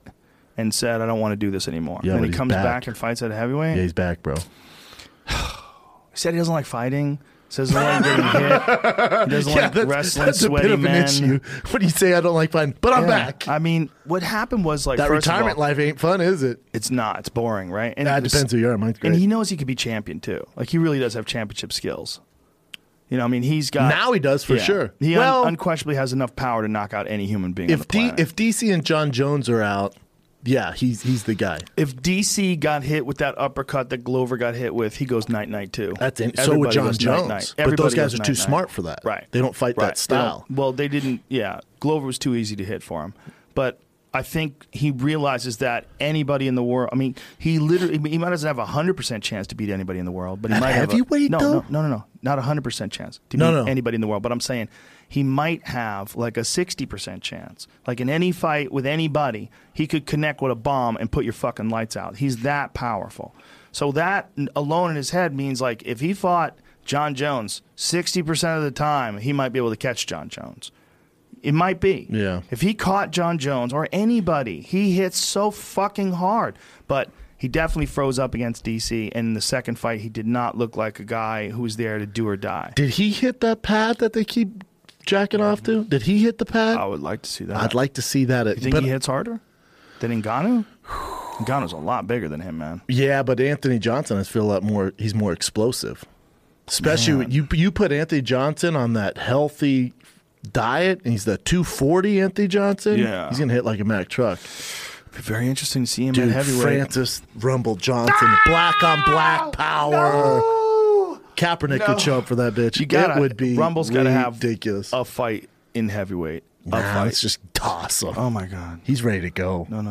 and said, I don't want to do this anymore. Yeah, and but he he's comes back. back and fights at heavyweight. Yeah, he's back, bro. He said he doesn't like fighting. Says he doesn't like getting hit. He doesn't like wrestling that's sweaty a bit of men. an issue. When you say I don't like fighting, but I'm Yeah. back. I mean, what happened was like That first of retirement all, life ain't fun, is it? it's not. It's boring, right? And That depends who you are. Mine's great. And he knows he could be champion too. Like he really does have championship skills. You know, I mean, he's got Now he does for yeah. sure. He Well, unquestionably has enough power to knock out any human being on the planet. if DC and John Jones are out, yeah, he's the guy. If DC got hit with that uppercut that Glover got hit with, he goes night too. So would Everybody John goes Jones. night-night. But Everybody those guys goes are too night-night. smart for that. Right. They don't fight Right. that style. Well, they didn't. Yeah, Glover was too easy to hit for him. But I think he realizes that anybody in the world. I mean, he might not have 100% chance to beat anybody in the world, but he At might have heavyweight, though? No, not 100% chance to No. beat anybody in the world. But I'm saying he might have like a 60% chance. Like in any fight with anybody, he could connect with a bomb and put your fucking lights out. He's that powerful. So that alone in his head means like if he fought John Jones 60% of the time, he might be able to catch John Jones. It might be. Yeah. If he caught John Jones or anybody, he hits so fucking hard. But he definitely froze up against DC. And in the second fight, he did not look like a guy who was there to do or die. Did he hit that pad that they keep jacking off to? Did he hit the pad? I would like to see that. I'd like to see that. You think he hits harder than Ngannou? Ngannou's a lot bigger than him, man. Yeah, but Anthony Johnson, I feel a lot more. He's more explosive. Especially when you put Anthony Johnson on that healthy diet, and he's the 240 Anthony Johnson. Yeah. He's gonna hit like a Mack truck. It'd be very interesting to see him Dude, at heavyweight. Francis Rumble Johnson, black on black power. No! Kaepernick would show up for that bitch. You gotta, it would be Rumble's got to have ridiculous. a fight in heavyweight. Nah, a fight. let's just toss him. Oh my god. He's ready to go. No.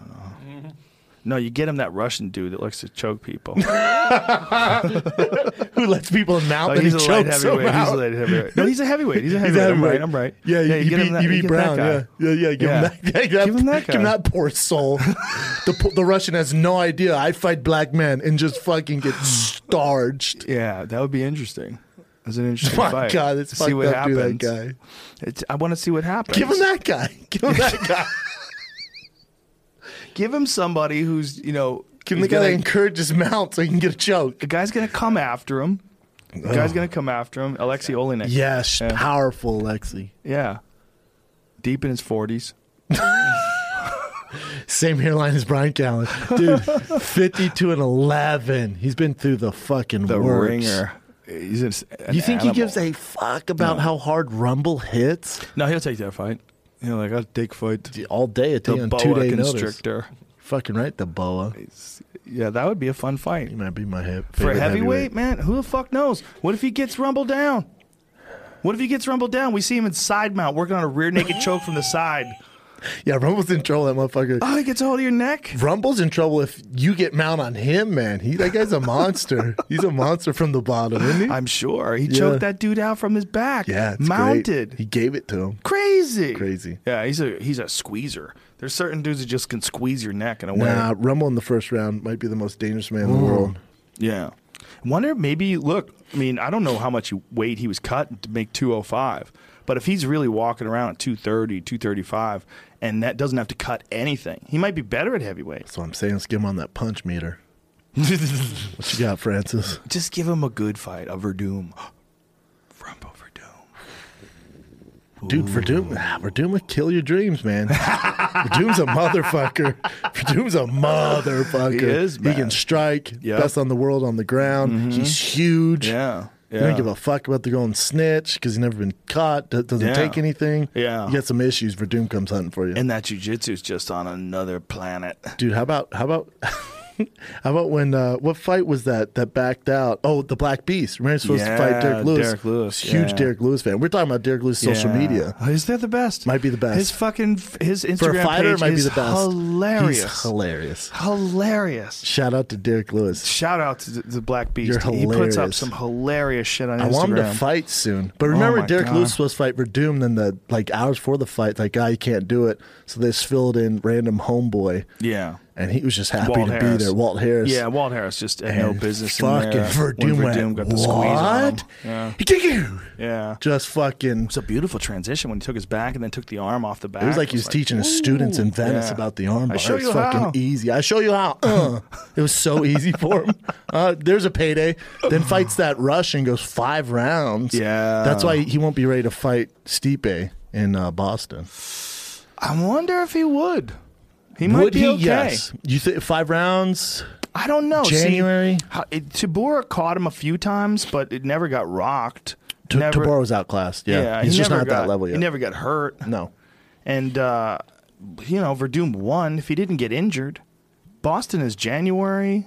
No, you get him that Russian dude that likes to choke people. Who lets people mount and he he's a light chokes them heavyweight. He's a out? light heavyweight. No, he's a heavyweight. He's a heavyweight. I'm right. Yeah, you you get him that. beat you get Brown. that guy. Yeah. Give him that. Give him that guy. Give him that poor soul. The Russian has no idea. I fight black men and just fucking get starched. Yeah, that would be interesting. It's an interesting My fight. God, it's See fucked what up to happens. that guy. I want to see what happens. Give him that guy. Give him that guy. Give him somebody who's Give him the who's guy that gonna- encourages mount so he can get a choke. The guy's gonna come after him. The guy's gonna come after him. Alexei Olenek. Yes, Yeah. powerful Lexi. Yeah. Deep in his 40s. Same hairline as Brian Callen. Dude, 52-11. He's been through the fucking The works. ringer. He's an You think animal. he gives a fuck about how hard Rumble hits? No, he'll take that fight. I'll take fight. All day, a The day on boa 2-day notice. constrictor. Fucking right, the boa. Yeah, that would be a fun fight. He might be my For a favorite heavyweight, man, who the fuck knows? What if he gets rumbled down? What if he gets rumbled down? We see him in side mount working on a rear naked choke from the side. Yeah, Rumble's in trouble, that motherfucker. Oh, he gets a hold of your neck? Rumble's in trouble if you get mount on him, man. That guy's a monster. He's a monster from the bottom, isn't he? I'm sure. He Yeah. choked that dude out from his back. Yeah, it's mounted. great. He gave it to him. Crazy. Crazy. Yeah, he's a squeezer. There's certain dudes that just can squeeze your neck in a way. Nah, Rumble in the first round might be the most dangerous man in the world. Yeah. Wonder maybe, look, I mean, I don't know how much weight he was cut to make 205, but if he's really walking around at 230, 235, and that doesn't have to cut anything, he might be better at heavyweight. That's what I'm saying. Let's give him on that punch meter. What you got, Francis? Just give him a good fight, a Verdum. Rumble Verdum. Dude, Verdum would kill your dreams, man. Verdum's a motherfucker. Verdum's a motherfucker. He is, He man. can strike. Yep. Best on the world on the ground. He's huge. Yeah. He don't give a fuck about the going snitch because he's never been caught. Doesn't Yeah. take anything. Yeah. You got some issues. Verdum comes hunting for you. And that jiu-jitsu is just on another planet. Dude, how about how about when what fight was that backed out? Oh, the Black Beast. Remember, he was supposed to fight Derek Lewis. Derek Lewis, Huge yeah. Derek Lewis fan. We're talking about Derek Lewis' social Yeah. media. Is that the best? Might be the best. His Instagram For a fighter, page it might be is the best. hilarious. He's hilarious. Hilarious. Shout out to Derek Lewis. Shout out to the Black Beast. You're He puts up hilarious. some hilarious shit on I Instagram. want him to fight soon. But remember, my Derek God. Lewis was supposed to fight Verdum, then hours before the fight, you can't do it. So they just filled in random homeboy. Yeah. and he was just happy Walt to Harris. be there. Walt Harris. Yeah, Walt Harris just had no And business in fucking there. Verdum when Verdum went, got the squeeze on him. "What? Yeah. He kicked you." Yeah. Just fucking. It was a beautiful transition when he took his back and then took the arm off the back. It was like he was teaching his students in Venice yeah. about the arm bar. I show It's you fucking how. easy. I show you how. It was so easy for him. There's a payday. Then fights that Rush and goes 5 rounds. Yeah. That's why he won't be ready to fight Stipe in Boston. I wonder if he would. He might Would be he? okay. Yes. You think 5 rounds? I don't know. January? Tibura caught him a few times, but it never got rocked. Tabora was outclassed. Yeah. He's he just never not at that level yet. He never got hurt. No. And, Verdum won if he didn't get injured. Boston is January.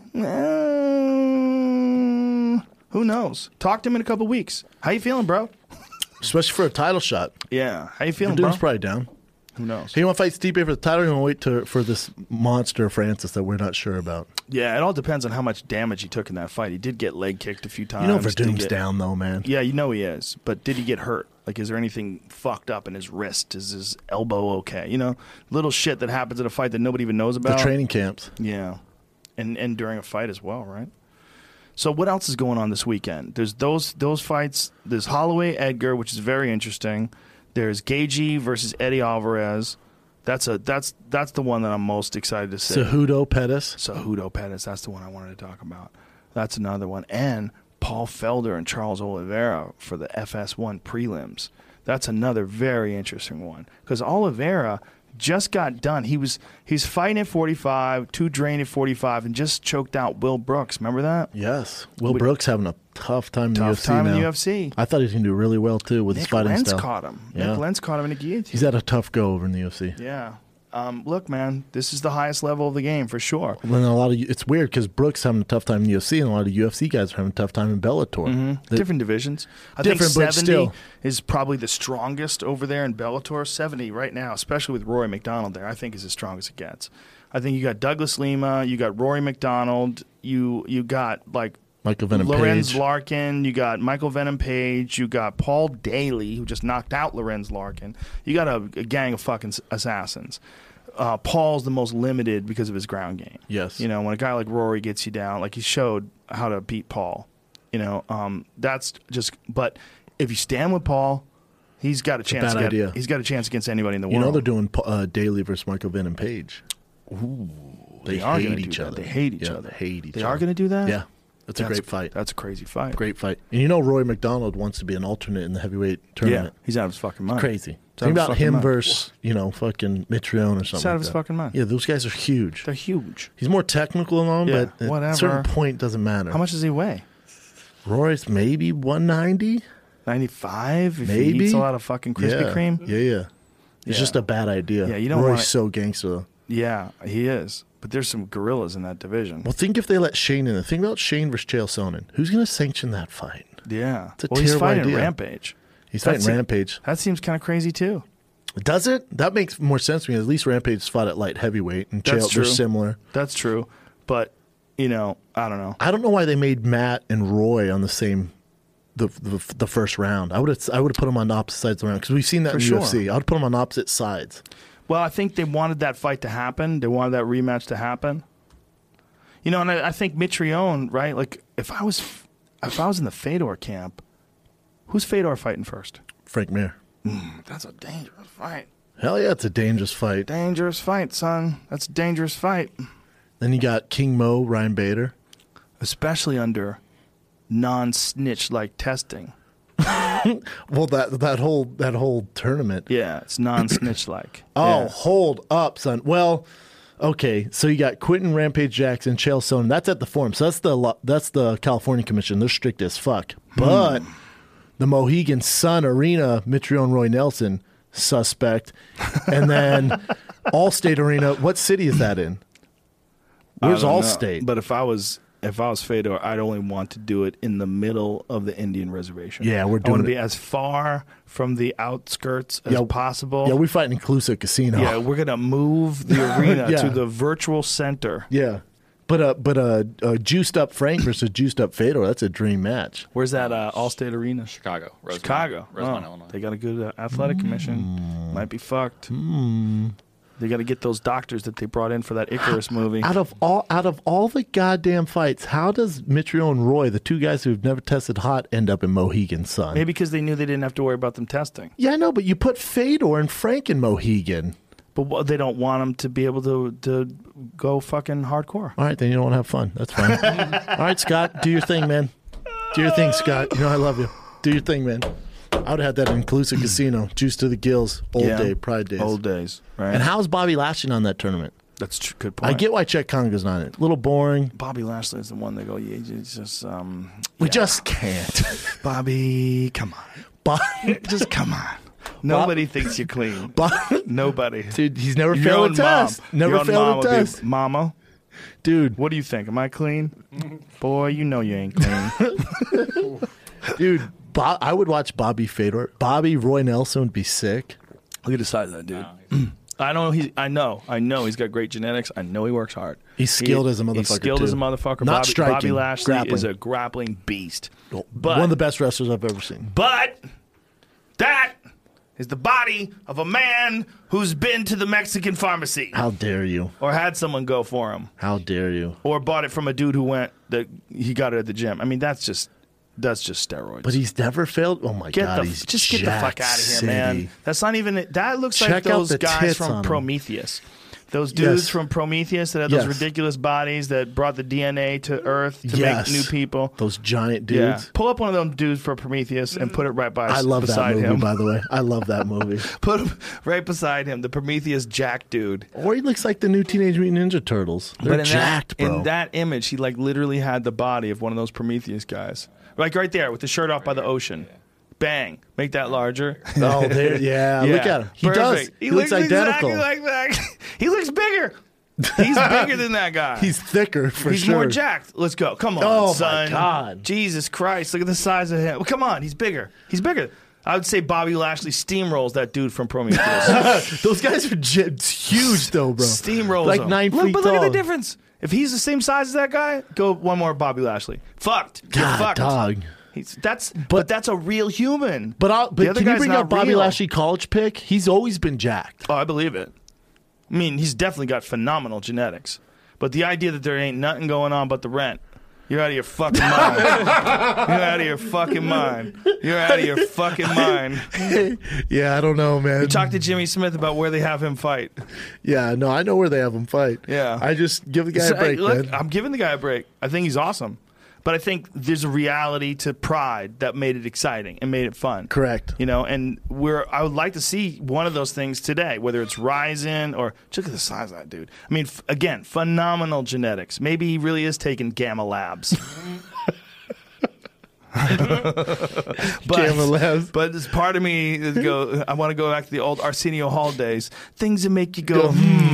Who knows? Talk to him in a couple weeks. How you feeling, bro? Especially for a title shot. Yeah. How you feeling, bro? Verdum's probably down. Who knows? Hey, you want to fight Stipe for the title, or you want to wait for this monster Francis that we're not sure about? Yeah, it all depends on how much damage he took in that fight. He did get leg kicked a few times. You know Did Verdum's get- down, though, man. Yeah, you know he is. But did he get hurt? Like, is there anything fucked up in his wrist? Is his elbow okay? You know, little shit that happens in a fight that nobody even knows The about. training camps. Yeah, and during a fight as well, right? So what else is going on this weekend? There's those fights. There's Holloway Edgar, which is very interesting. There's Gaethje versus Eddie Alvarez. That's the one that I'm most excited to see. Cejudo Pettis. Cejudo Pettis, that's the one I wanted to talk about. That's another one. And Paul Felder and Charles Oliveira for the FS1 prelims. That's another very interesting one. Because Oliveira just got done. He's fighting at 45, 2 drained at 45, and just choked out Will Brooks. Remember that? Yes. Will Brooks having a tough time in the Tough UFC time now. in the UFC. I thought he was going to do really well, too, with his Nick fighting Lentz style. caught him. Yeah. Nick Lentz caught him in a guillotine. He's had a tough go over in the UFC. Yeah. Look, man, this is the highest level of the game for sure. When it's weird because Brooks having a tough time in the UFC, and a lot of UFC guys are having a tough time in Bellator. Different divisions. I Different, think but 70 still. is probably the strongest over there in Bellator. 70 right now, especially with Rory McDonald there, I think is as strong as it gets. I think you got Douglas Lima, you got Rory McDonald, you got like Michael Venom Lorenz Page. Larkin, you got Michael Venom Page, you got Paul Daly, who just knocked out Lorenz Larkin. You got a gang of fucking assassins. Paul's the most limited because of his ground game. Yes. You know, when a guy like Rory gets you down, like he showed how to beat Paul. You know, that's just. But if you stand with Paul, he's got a chance. bad idea. He's got a chance against anybody in the You world. know they're doing Daly versus Michael Venom Page. They are gonna hate do each that. other. They hate each Yeah, other. They hate each They other. are going to do that. Yeah. That's a great fight. That's a crazy fight. Great fight. And you know Roy McDonald wants to be an alternate in the heavyweight Yeah, tournament. he's out of his fucking mind. Crazy. He's out Think of his about fucking him mind. versus, fucking Mitrione or something. He's out like of his that. fucking mind. Yeah, those guys are huge. They're huge. He's more technical than Yeah, but at whatever. a certain point doesn't matter. How much does he weigh? Roy's maybe 190? 95? If Maybe. he eats a lot of fucking Krispy yeah. Kreme? Yeah. It's Yeah. just a bad idea. Yeah, you don't Roy's wanna- so gangster. Yeah, he is. But there's some gorillas in that division. Well, think if they let Shane in. Think about Shane versus Chael Sonnen. Who's going to sanction that fight? Yeah. It's a well, he's terrible fighting idea. Rampage. He's That's fighting it. Rampage. That seems kind of crazy, too. Does it? That makes more sense to me. At least Rampage fought at light heavyweight, and That's Chael, true. they're similar. That's true. But, I don't know. I don't know why they made Matt and Roy on the same the first round. I would have put them on opposite sides of the round because we've seen that For in sure. UFC. I would put them on opposite sides. Well, I think they wanted that fight to happen. They wanted that rematch to happen. And I think Mitrione, right? Like, if I was in the Fedor camp, who's Fedor fighting first? Frank Mir. That's a dangerous fight. Hell yeah, it's a dangerous fight. Dangerous fight, son. That's a dangerous fight. Then you got King Mo, Ryan Bader. Especially under non-snitch like testing. Well, that whole tournament. Yeah, it's non-snitch like. Oh, Yeah. hold up, son. Well, okay, so you got Quentin Rampage Jackson, Chael Sonnen. That's at the forum. So that's the California Commission. They're strict as fuck. But the Mohegan Sun Arena, Mitrione Roy Nelson, suspect. And then Allstate Arena, what city is that in? Where's I don't know. Allstate? But if I was Fedor, I'd only want to do it in the middle of the Indian reservation. Yeah, we're I doing want to it. be as far from the outskirts as possible. Yeah, we fight in Inclusive Casino. Yeah, we're gonna move the arena Yeah. to the virtual center. Yeah. But juiced up Frank versus juiced up Fedor, that's a dream match. Where's that Allstate Arena? Chicago. Chicago. Rosemont, Oh, Illinois. they got a good athletic commission. Might be fucked. They got to get those doctors that they brought in for that Icarus movie. Out of all the goddamn fights, how does Mitrio and Roy, the two guys who've never tested hot, end up in Mohegan Sun? Maybe because they knew they didn't have to worry about them testing. Yeah, I know, but you put Fedor and Frank in Mohegan. But they don't want them to be able to go fucking hardcore. All right, then you don't want to have fun. That's fine. All right, Scott, do your thing, man. Do your thing, Scott. You know I love you. Do your thing, man. I would have had that inclusive casino, juice to the gills, Pride days. Old days, right? And how's Bobby Lashley on that tournament? That's a good point. I get why Chet Conga's not in it. A little boring. Bobby Lashley is the one that go, yeah, it's just, We just can't. Bobby, come on. Just come on. Nobody thinks you're clean. Nobody. Dude, he's never Your failed own a test. mom. Never Your own failed mom a would be, test. Mama, Dude. what do you think? Am I clean? Boy, you know you ain't clean. Dude, I would watch Bobby Fedor. Bobby Roy Nelson would be sick. Look at the size of that dude. I know he's got great genetics. I know he works hard. He's skilled as a motherfucker, He's skilled too. as a motherfucker. Not Bobby striking, Lashley grappling. is a grappling beast. But One of the best wrestlers I've ever seen. But that is the body of a man who's been to the Mexican pharmacy How dare you? or had someone go for him How dare you? or bought it from a dude who went that he got it at the gym. I mean, that's just steroids. But he's never failed. Oh my God, he's just get the fuck jacked out of here, city. man. That's not even. That looks Check like out those the guys tits from on 'em. Prometheus. Those dudes Yes. from Prometheus that had those Yes. ridiculous bodies that brought the DNA to Earth to Yes. make new people. Those giant Yeah, dudes. pull up one of them dudes for Prometheus and put it right I love that beside movie, him. by the way. I love that movie. Put him right beside him, the Prometheus Jack dude. Or he looks like the new Teenage Mutant Ninja Turtles. They're in jacked, that, bro. in that image, he like literally had the body of one of those Prometheus guys, like right there with the shirt off by the ocean. Bang, make that larger. Oh, there, yeah. Look at him. He does. Perfect. He looks identical. Exactly like that. He looks bigger. He's bigger than that guy. He's thicker for He's sure. more jacked. Let's go. Come on, Oh, my son. God. Jesus Christ. Look at the size of him. Well, come on. He's bigger. He's bigger. I would say Bobby Lashley steamrolls that dude from Prometheus. Those guys are huge, though, bro. Steamrolls like him. 9 feet But tall. look at the difference. If he's the same size as that guy, go one more Bobby Lashley. Fucked. You're God, fucked. dog. But that's a real human. But The other can you guy's bring not up Bobby real. Lashley college pick? He's always been jacked. Oh, I believe it. I mean, he's definitely got phenomenal genetics. But the idea that there ain't nothing going on but the rent, you're out of your fucking mind. You're out of your fucking mind. You're out of your fucking mind. Yeah, I don't know, man. You talk to Jimmy Smith about where they have him fight. Yeah, no, I know where they have him fight. Yeah. I just give the guy So, a break, hey, look, man. I'm giving the guy a break. I think he's awesome. But I think there's a reality to Pride that made it exciting and made it fun. Correct. You know, and I would like to see one of those things today, whether it's Ryzen or look at the size of that dude. I mean, again, phenomenal genetics. Maybe he really is taking Gamma Labs. Gamma Labs. But there's part of me that I want to go back to the old Arsenio Hall days. Things that make you go,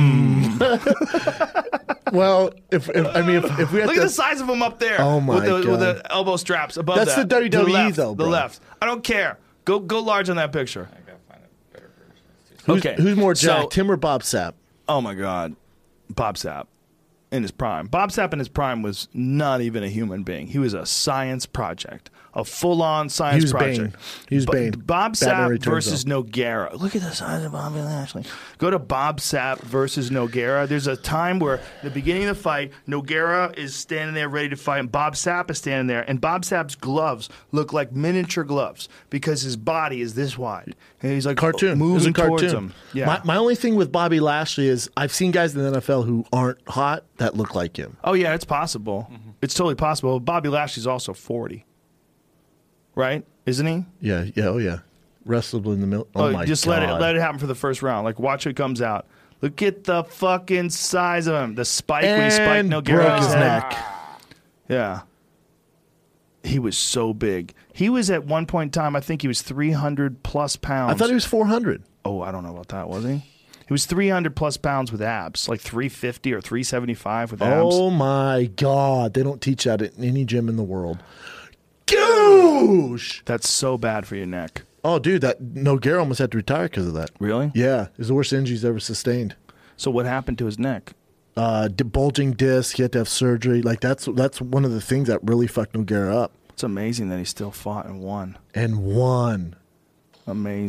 Well, if we had Look at the size of him up there. Oh, my with God. the elbow straps above That's that. the WWE To left, though, The bro. left. I don't care. Go large on that picture. I gotta find a better version. Okay. Who's more So- jacked, Tim or Bob Sapp? Oh my God, Bob Sapp in his prime. Bob Sapp in his prime was not even a human being. He was a science project, a full-on science He was project. Bane. He was Bane. Bob Batman Sapp Returns, versus Nogueira. Look at the size of Bobby Lashley. Go to Bob Sapp versus Nogueira. There's a time where the beginning of the fight, Nogueira is standing there ready to fight, and Bob Sapp is standing there, and Bob Sapp's gloves look like miniature gloves because his body is this wide, and he's like Cartoon. It was moving a cartoon. towards him. Yeah. My only thing with Bobby Lashley is I've seen guys in the NFL who aren't hot that look like him. Oh yeah, it's possible. It's totally possible. Bobby Lashley's also 40, right? Isn't he? Yeah, oh yeah. Wrestled in the middle. Oh, my just God. let it happen for the first round. Like watch what comes out. Look at the fucking size of him. The spike when he spiked And Nogueira's broke his head. neck. Yeah. He was so big. He was at one point in time, I think he was 300 plus pounds. I thought he was 400. Oh, I don't know about that, was he? He was 300 plus pounds with abs, like 350 or 375 with abs. Oh my God. They don't teach that in any gym in the world. Goosh! That's so bad for your neck. Oh, dude, that Nogueira almost had to retire because of that. Really? Yeah, it was the worst injury he's ever sustained. So what happened to his neck? Bulging disc, he had to have surgery. Like that's one of the things that really fucked Nogueira up. It's amazing that he still fought and won. And won. Amazing.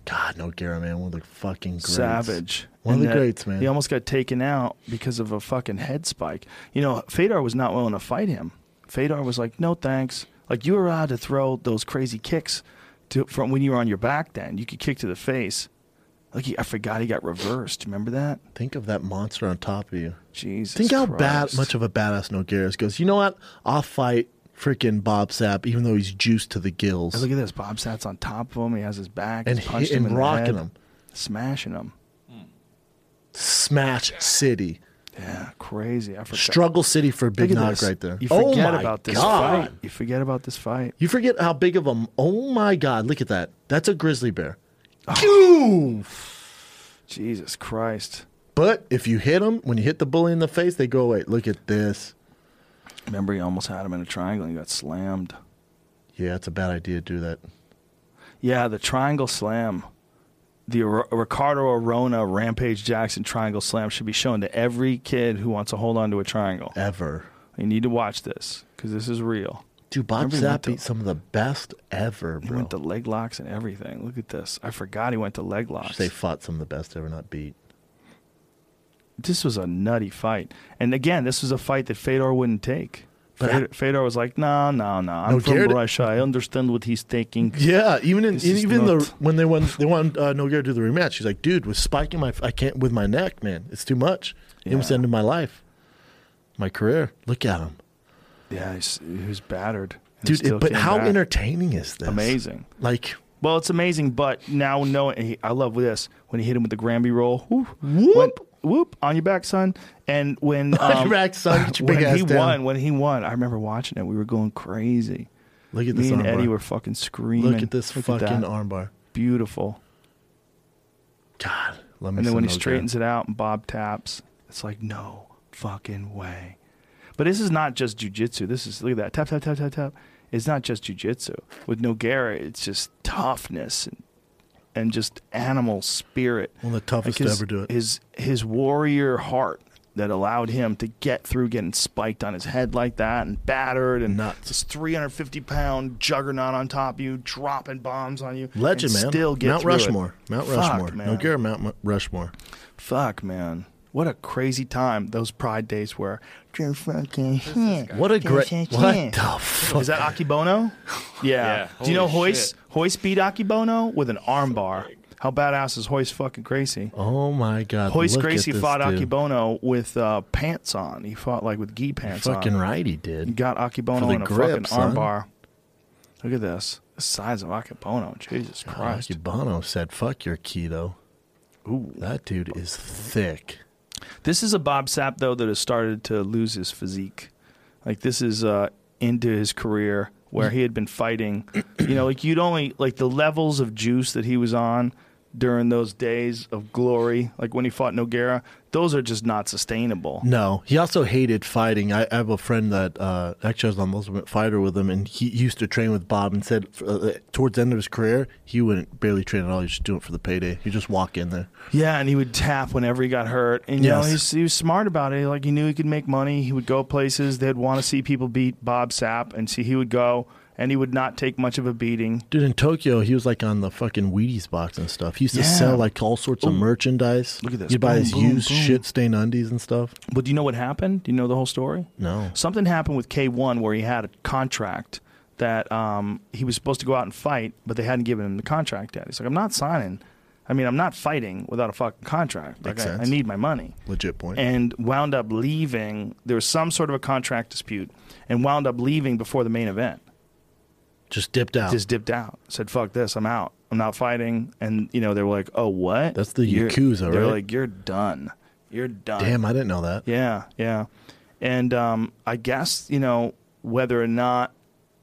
God, Nogueira, man, one of the fucking greats. Savage. One of And the that greats, man. He almost got taken out because of a fucking head spike. You know, Fedor was not willing to fight him. Fedor was like, no thanks. Like, you were allowed to throw those crazy kicks from when you were on your back then. You could kick to the face. Like, I forgot he got reversed. Remember that? Think of that monster on top of you. Jesus Think how Christ. much of a badass Nogueira is. Goes, you know what? I'll fight freaking Bob Sapp, even though he's juiced to the gills. Hey, look at this. Bob Sapp's on top of him. He has his back. And He's punched him in rocking the head, him. smashing him. Smash City. Yeah, crazy. I forgot. Struggle City for Big Look at Nog this. right there. You Oh forget my about this God. fight. You forget about this fight. You forget how big of a... Oh, my God. Look at that. That's a grizzly bear. Boom! Jesus Christ. But if you hit them, when you hit the bully in the face, they go away. Look at this. Remember, he almost had him in a triangle and he got slammed. Yeah, it's a bad idea to do that. Yeah, the triangle slam. The Ricardo Arona Rampage Jackson triangle slam should be shown to every kid who wants to hold on to a triangle. Ever. You need to watch this because this is real. Dude, Bob Remember he went Sapp to- beat some of the best ever, He bro. went to leg locks and everything. Look at this. I forgot he went to leg locks. They fought some of the best ever, not beat. This was a nutty fight. And again, this was a fight that Fedor wouldn't take. But Fedor was like, no. I'm No, from Garrett- Russia. I understand what he's taking. Yeah, even This is even not- when they want Nogueira to do the rematch, he's like, dude, with spiking I can't with my neck, man. It's too much. He almost Yeah. ended my life, my career. Look at him, Yeah, he was battered. And he dude. still But came how back. entertaining is this? Amazing. Like, Well, it's amazing, but now knowing, I love this when he hit him with the Granby roll. Whoop, whoop on your back, son. And when On your back, son. Get your big ass down. when he won, I remember watching it. We were going crazy. look at this Me and armbar. Eddie were fucking screaming. Look at this fucking that. armbar. Beautiful. God, let me. And then some when he Nogueira. straightens it out and Bob taps, it's like, no fucking way. But this is not just jujitsu. This is, look at that. Tap, tap, tap, tap, tap. It's not just jujitsu. With Nogueira, it's just toughness and just animal spirit. One of the toughest Like to ever do it. His warrior heart that allowed him to get through getting spiked on his head like that and battered and Nuts. this 350-pound juggernaut on top of you, dropping bombs on you. Legend, and man. Still get Mount through it. Rushmore. Mount Fuck, Rushmore. man. Nogueira, Mount Rushmore. Fuck, man. What a crazy time those Pride days were. What a great. What the fuck? Is that Akibono? Yeah. Yeah, Do you know holy Hoist? shit. Hoist beat Akibono with an armbar. How badass is Hoist fucking Gracie? Oh my God! Hoist look at Gracie this fought dude. Akibono with pants on. He fought like with gi pants Fucking on. right, he He did. got For Akibono the in a grip, fucking son. armbar. Look at this. The size of Akibono. Jesus Christ. Akibano said, "Fuck your keto." Ooh. That dude is thick. This is a Bob Sapp, though, that has started to lose his physique. Like, this is into his career where he had been fighting. You know, like, you'd only, like, the levels of juice that he was on during those days of glory, like when he fought Nogueira, those are just not sustainable. No, he also hated fighting. I have a friend that actually I was on the Ultimate Fighter with him, and he used to train with Bob and said towards the end of his career, he wouldn't barely train at all. He was just doing it for the payday. He'd just walk in there. Yeah, and he would tap whenever he got hurt. And, you know, Yes. he was smart about it. Like, he knew he could make money. He would go places. They'd want to see people beat Bob Sapp, and see he would go, and he would not take much of a beating. Dude, in Tokyo, he was like on the fucking Wheaties box and stuff. He used to Yeah. sell like all sorts of Ooh. merchandise. Look at this. You'd buy Boom, his boom, used boom. shit stained undies and stuff. But do you know what happened? Do you know the whole story? No. Something happened with K1 where he had a contract that he was supposed to go out and fight, but they hadn't given him the contract yet. He's like, I'm not signing. I mean, I'm not fighting without a fucking contract. Like, Makes I sense. need my money. Legit point. And wound up leaving. There was some sort of a contract dispute, and wound up leaving before the main event. Just dipped out. Just dipped out. Said, fuck this, I'm out. I'm not fighting. And, you know, they were like, oh, what? That's the You're- Yakuza, They're right? like, you're done. You're done. Damn, I didn't know that. Yeah, yeah. And I guess, you know, whether or not,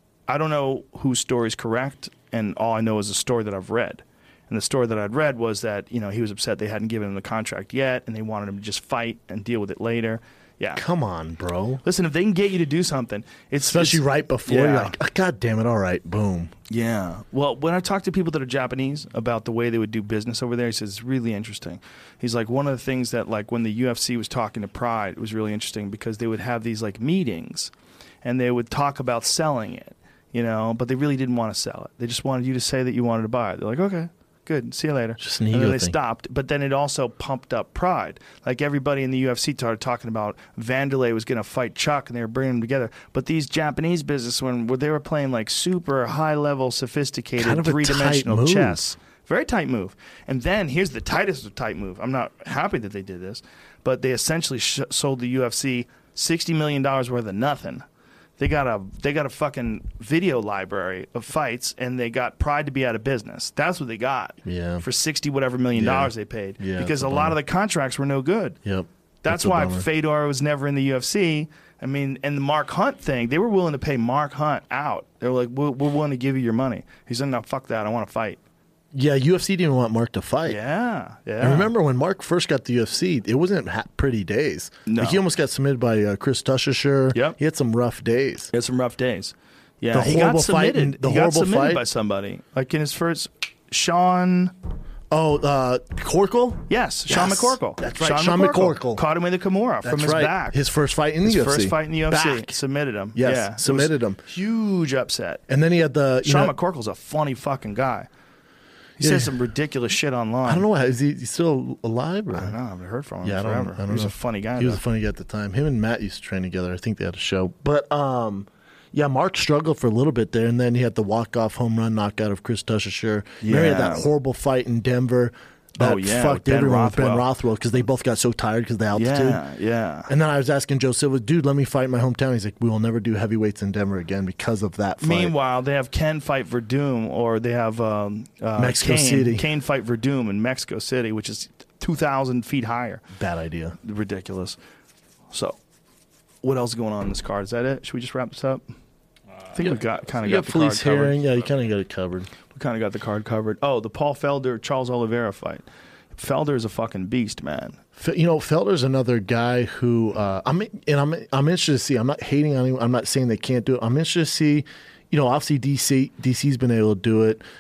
I don't know whose story's correct, and all I know is the story that I've read. And the story that I'd read was that, you know, he was upset they hadn't given him the contract yet, and they wanted him to just fight and deal with it later. Yeah. Come on, bro. Listen, if they can get you to do something, Especially it's, right before, yeah. you're like, oh, God damn it, all right, boom. Yeah. Well, when I talk to people that are Japanese about the way they would do business over there, he says it's really interesting. He's like, one of the things that, like, when the UFC was talking to Pride, it was really interesting because they would have these, like, meetings, and they would talk about selling it, you know, but they really didn't want to sell it. They just wanted you to say that you wanted to buy it. They're like, okay, good. See you later. Just an and ego then they thing. stopped. But then it also pumped up pride. Like everybody in the UFC started talking about Vanderlei was going to fight Chuck, and they were bringing them together. But these Japanese businessmen, where they were playing like super high-level, sophisticated, Kind of a three-dimensional tight move. chess. Very tight move. And then here's the tightest of tight move. I'm not happy that they did this, but they essentially sold the UFC $60 million worth of nothing. They got a fucking video library of fights, and they got Pride to be out of business. That's what they got. Yeah. For 60 whatever million dollars they paid. Yeah, because that's a a lot bummer. of the contracts were no good. Yep. That's a why bummer. Fedor was never in the UFC. I mean, and the Mark Hunt thing, they were willing to pay Mark Hunt out. They were like, we're willing to give you your money. He said, no, fuck that. I want to fight. Yeah, UFC didn't want Mark to fight. Yeah. I remember when Mark first got the UFC, it wasn't pretty days. No. Like, he almost got submitted by Chris Tushishar. Yep. He had some rough days. He had some rough days. Yeah, The he horrible got submitted. fight and the he got horrible submitted fight. by somebody. Like in his first, Sean. Oh, Corkle? Yes, Sean Yes. McCorkle. That's right, Sean McCorkle. Caught him with a Kimura from That's his right. back. His first fight in the His UFC. first fight in the UFC. Back. Submitted him. Yes, Yeah. It submitted was him. Huge upset. And then he had the Sean McCorkle's a funny fucking guy. He Yeah. says some ridiculous shit online. I don't know. Is he still alive? Or? I don't know. I haven't heard from him Yeah, I don't, forever. I don't He was know. a funny guy. He was though. a funny guy at the time. Him and Matt used to train together. I think they had a show. But yeah, Mark struggled for a little bit there, and then he had the walk-off home run knockout of Chris Tushishar. Remember he had that horrible fight in Denver that fucked with everyone with Ben Rothwell. Rothwell because they both got so tired because of the altitude. Yeah. And then I was asking Joe Silva, dude, let me fight in my hometown. He's like, we will never do heavyweights in Denver again because of that fight. Meanwhile, they have Ken fight Verdum, or they have Mexico City. Kane fight Verdum in Mexico City, which is 2,000 feet higher. Bad idea. Ridiculous. So, what else is going on in this card? Is that it? Should we just wrap this up? I think we got You the got card Felice covered. Herring. Yeah, you kind of got it covered. We kind of got the card covered. Oh, the Paul Felder Charles Oliveira fight. Felder is a fucking beast, man. You know, Felder's another guy who I'm interested to see. I'm not hating on him. I'm not saying they can't do it. I'm interested to see. You know, obviously DC's been able to do it.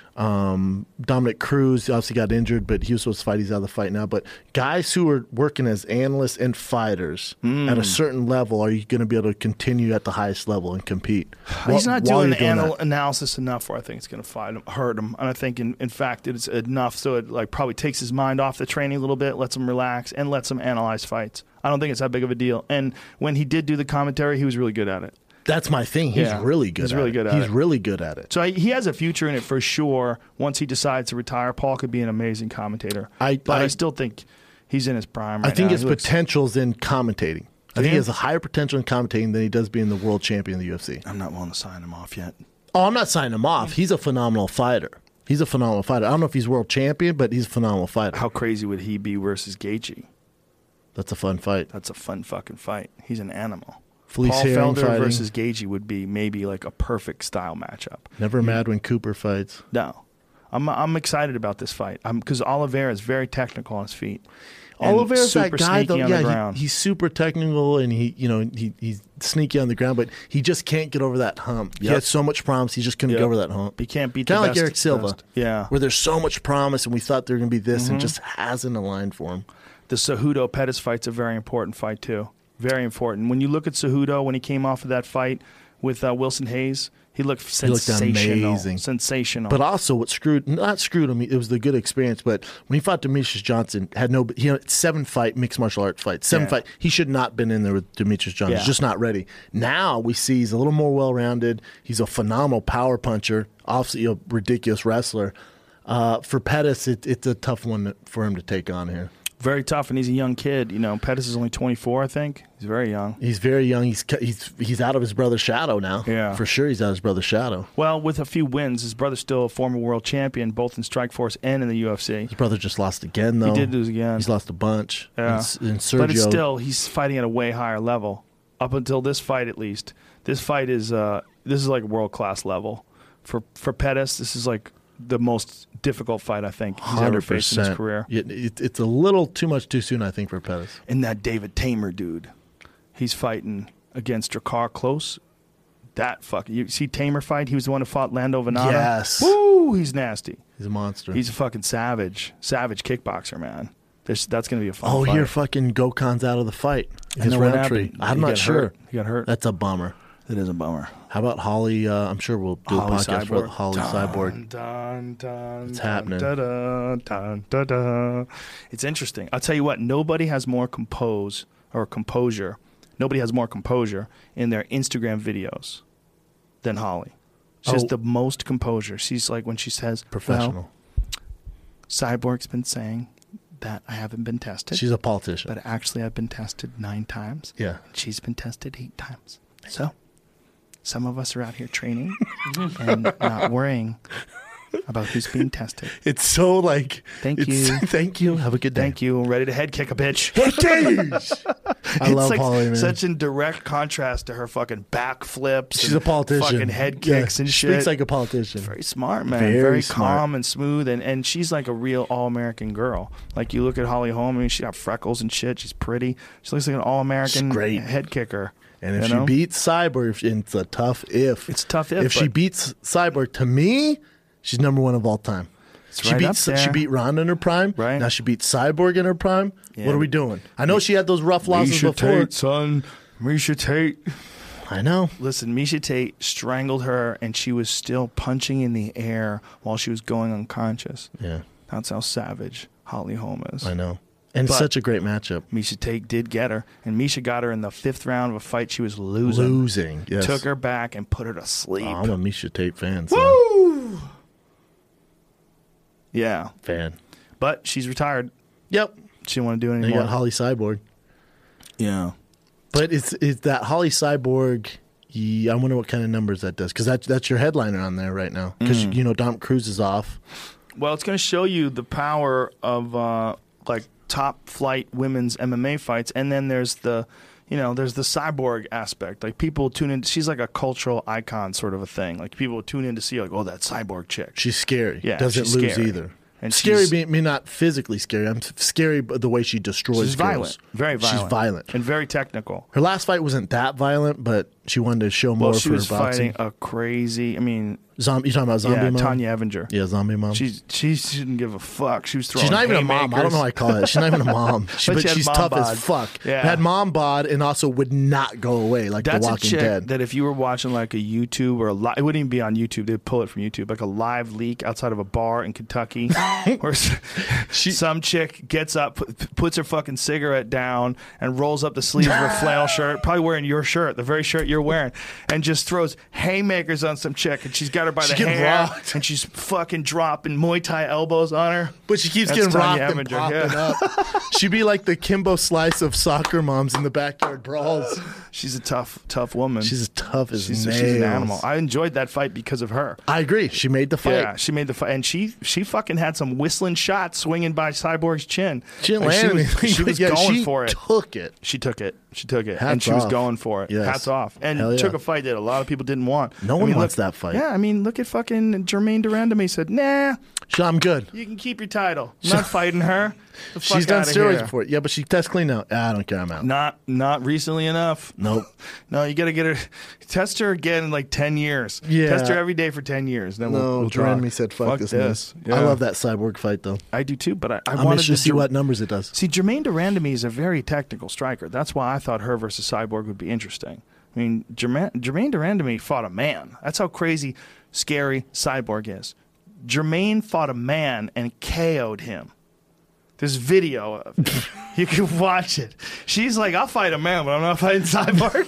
Dominic Cruz obviously got injured, but he was supposed to fight. He's out of the fight now. But guys who are working as analysts and fighters at a certain level, are you going to be able to continue at the highest level and compete? He's not while doing you're the that? analysis enough where I think it's going to hurt him. And I think, in fact, it's enough so it like probably takes his mind off the training a little bit, lets him relax, and lets him analyze fights. I don't think it's that big of a deal. And when he did do the commentary, he was really good at it. That's my thing. He's Yeah. really good. He's at really it. good at He's it. really good at it. So he has a future in it for sure. Once he decides to retire, Paul could be an amazing commentator. But I still think he's in his prime right I think now. his potential's in commentating. I think he has a higher potential in commentating than he does being the world champion in the UFC. I'm not willing to sign him off yet. Oh, I'm not signing him off. He's a phenomenal fighter. He's a phenomenal fighter. I don't know if he's world champion, but he's a phenomenal fighter. How crazy would he be versus Gaethje? That's a fun fight. That's a fun fucking fight. He's an animal. Felice Paul Herring Felder fighting. versus Gaethje would be maybe like a perfect style matchup. Never mad when Cooper fights. No, I'm excited about this fight because Oliveira is very technical on his feet. And Oliveira's that super guy, though. sneaky on the Yeah, ground. he's super technical and he's sneaky on the ground, but he just can't get over that hump. He Yep. had so much promise, he just couldn't Yep. get over that hump. He can't beat Kind the of like best. Eric Silva. best. Yeah. Where there's so much promise, and we thought they were going to be this, and just hasn't aligned for him. The Cejudo Pettis fight's a very important fight too. Very important. When you look at Cejudo when he came off of that fight with Wilson Hayes, he looked sensational. amazing. Sensational. But also, what not screwed him, it was the good experience. But when he fought Demetrius Johnson, he had 7 mixed martial arts fights. 7 Yeah. fight. He should not been in there with Demetrius Johnson. Yeah. He's just not ready. Now we see he's a little more well rounded. He's a phenomenal power puncher. Obviously, a ridiculous wrestler. For Pettis, it's a tough one for him to take on here. very tough, and he's a young kid. You know, Pettis is only 24, I think. He's very young. He's very young. He's out of his brother's shadow now. Yeah. For sure he's out of his brother's shadow. Well, with a few wins, his brother's still a former world champion, both in Strikeforce and in the UFC. His brother just lost again, though. He did lose again. He's lost a bunch. Yeah. And Sergio, But it's still, he's fighting at a way higher level. Up until this fight, at least. This fight is like world-class level. For Pettis, this is like the most difficult fight I think he's ever faced in his career. It's a little too much too soon, I think, for Pettis. And that David Tamer dude, he's fighting against Drakkar Klose. That fucking, you see Tamer fight? He was the one who fought Lando Venata. Yes. Woo, he's nasty. He's a monster. He's a fucking savage kickboxer, man. That's going to be a fun fight. Here fucking Gokhan's out of the fight. I His know what round tree. happened. I'm He not got sure. hurt. He got hurt. That's a bummer. It is a bummer. How about Holly? I'm sure we'll do Holly a podcast Cyborg. for Holly Cyborg. Dun, dun, It's dun, happening. dun, dun, dun, dun, dun. It's interesting. I'll tell you what. Nobody has more composure. Nobody has more composure in their Instagram videos than Holly. She has Oh. the most composure. She's like when she says, Professional. Well, Cyborg's been saying that I haven't been tested. She's a politician. But actually, I've been tested 9 times. Yeah. And she's been tested 8 times. So, some of us are out here training and not worrying about who's being tested. It's so like. Thank it's- you. Thank you. Have a good day. Thank you. I'm ready to head kick a bitch. I It's love like Holly, man. such in direct contrast to her fucking backflips. She's and a politician. Fucking head Yeah, kicks and she shit. Speaks like a politician. Very smart, man. Very Very smart. calm and smooth, and she's like a real all-American girl. Like you look at Holly Holm, I mean, she got freckles and shit. She's pretty. She looks like an all-American She's great. head kicker. And if you she know? beats Cyborg, it's a tough if. It's a tough if, If she but- beats Cyborg, to me, she's number 1 of all time. She right beat up there. she beat Ronda in her prime. Right. Now she beats Cyborg in her prime. Yeah. What are we doing? I know she had those rough losses Misha before. Tate, son. Misha Tate. I know. Listen, Misha Tate strangled her, and she was still punching in the air while she was going unconscious. Yeah, That's how savage Holly Holm is. I know. And But- such a great matchup. Misha Tate did get her, and Misha got her in the 5th round of a fight she was losing. Losing. Yes. Took her back and put her to sleep. Oh, I'm a Misha Tate fan. Son. Woo! Yeah, Fan. but she's retired. Yep. She didn't want to do it They anymore. got Holly Cyborg. Yeah. But it's that Holly Cyborg. I wonder what kind of numbers that does, because that's your headliner on there right now. Because Mm. you know Dom Cruz is off. Well, it's going to show you the power of like top flight women's MMA fights, and then there's the cyborg aspect. Like people tune in. She's like a cultural icon sort of a thing. Like people tune in to see like, oh, that cyborg chick. She's scary. Yeah, Doesn't she's lose scary. either. And scary she's- mean not physically scary. I'm scary but the way she destroys She's girls. violent, very violent. She's violent. and very technical. Her last fight wasn't that violent, but she wanted to show more Well, she for was her boxing. fighting a crazy. I mean, You talking about Zombie yeah, Mom? Tanya Evinger. Yeah, Zombie Mom. She didn't give a fuck. She was throwing. She's not even a mom. I don't know why I call it. She's not even a mom. But she had she's mom tough bod. as fuck. Yeah. Had mom bod and also would not go away like That's The a Walking chick Dead. that if you were watching like a YouTube or it wouldn't even be on YouTube. They'd pull it from YouTube, like a live leak outside of a bar in Kentucky, where some chick gets up, puts her fucking cigarette down, and rolls up the sleeves of her flannel shirt, probably wearing your shirt, the very shirt you're wearing, and just throws haymakers on some chick, and she's got her by She's the getting hair, rocked. and she's fucking dropping Muay Thai elbows on her. But she keeps That's getting rocked Tanya and Evinger, popping yeah. up. She'd be like the Kimbo Slice of soccer moms in the backyard brawls. She's a tough woman. She's as tough as she's nails. an animal. I enjoyed that fight because of her. I agree. She made the fight. Yeah, she made the fight, and she fucking had some whistling shots swinging by Cyborg's chin. She didn't Like, land anything. She was Yeah, going she for it. took it. She took it. and Hats she was off. going for it. Yes. Hats off, and Hell yeah. took a fight that a lot of people didn't want. No one wants look- that fight. Yeah, I mean, look at fucking Jermaine Durandam. He said, "Nah, I'm good. you can keep your title. I'm not fighting her. The fuck She's done outta steroids here." before. Yeah, but she tests clean now. I don't care. I'm out. Not recently enough. Nope. No, you got to get her. Test her again in like 10 years. Yeah. Test her every day for 10 years. Then No, we'll talk. Jeremy said, fuck this mess. Yeah. I love that Cyborg fight, though. I do too, but I I'm wanted interested to see Jer- what numbers it does. See, Jermaine Durandamy is a very technical striker. That's why I thought her versus Cyborg would be interesting. I mean, Jermaine Durandamy fought a man. That's how crazy, scary Cyborg is. Jermaine fought a man and KO'd him. There's video of it. You can watch it. She's like, I'll fight a man, but I'm not fighting Cyborg.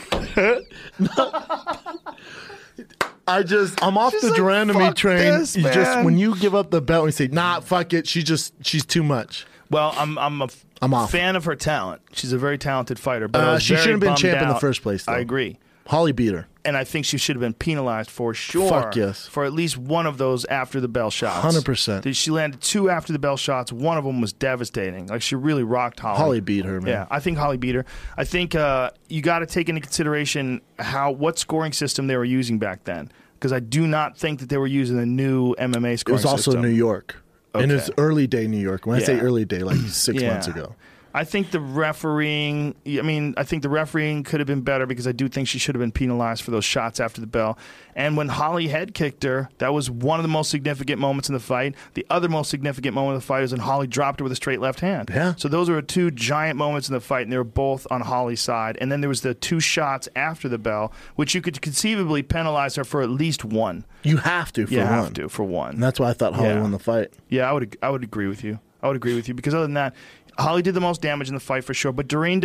I'm off She's the like, Durandamy "Fuck train. this, You just man." when you give up the belt and you say, nah, fuck it, she's too much. Well, I'm I'm off. fan of her talent. She's a very talented fighter. But I was She very shouldn't have been bummed champ in the out. first place, though. I agree. Holly beat her. And I think she should have been penalized for sure. Fuck yes. For at least one of those after the bell shots. 100%. She landed 2 after the bell shots. One of them was devastating. Like she really rocked Holly. Holly beat her, man. Yeah, I think Holly beat her. I think you got to take into consideration what scoring system they were using back then. Because I do not think that they were using the new MMA It scoring was also system. New York. And Okay. it's early day New York. When I say Yeah. early day, like 6 months ago. I think the refereeing. I think the refereeing could have been better because I do think she should have been penalized for those shots after the bell. And when Holly head kicked her, that was one of the most significant moments in the fight. The other most significant moment of the fight is when Holly dropped her with a straight left hand. Yeah. So those were two giant moments in the fight, and they were both on Holly's side. And then there was the two shots after the bell, which you could conceivably penalize her for at least one. You have to for You one. have to for one. And that's why I thought Holly Yeah. won the fight. Yeah, I would agree with you. I would agree with you because other than that, Holly did the most damage in the fight for sure. But Jermaine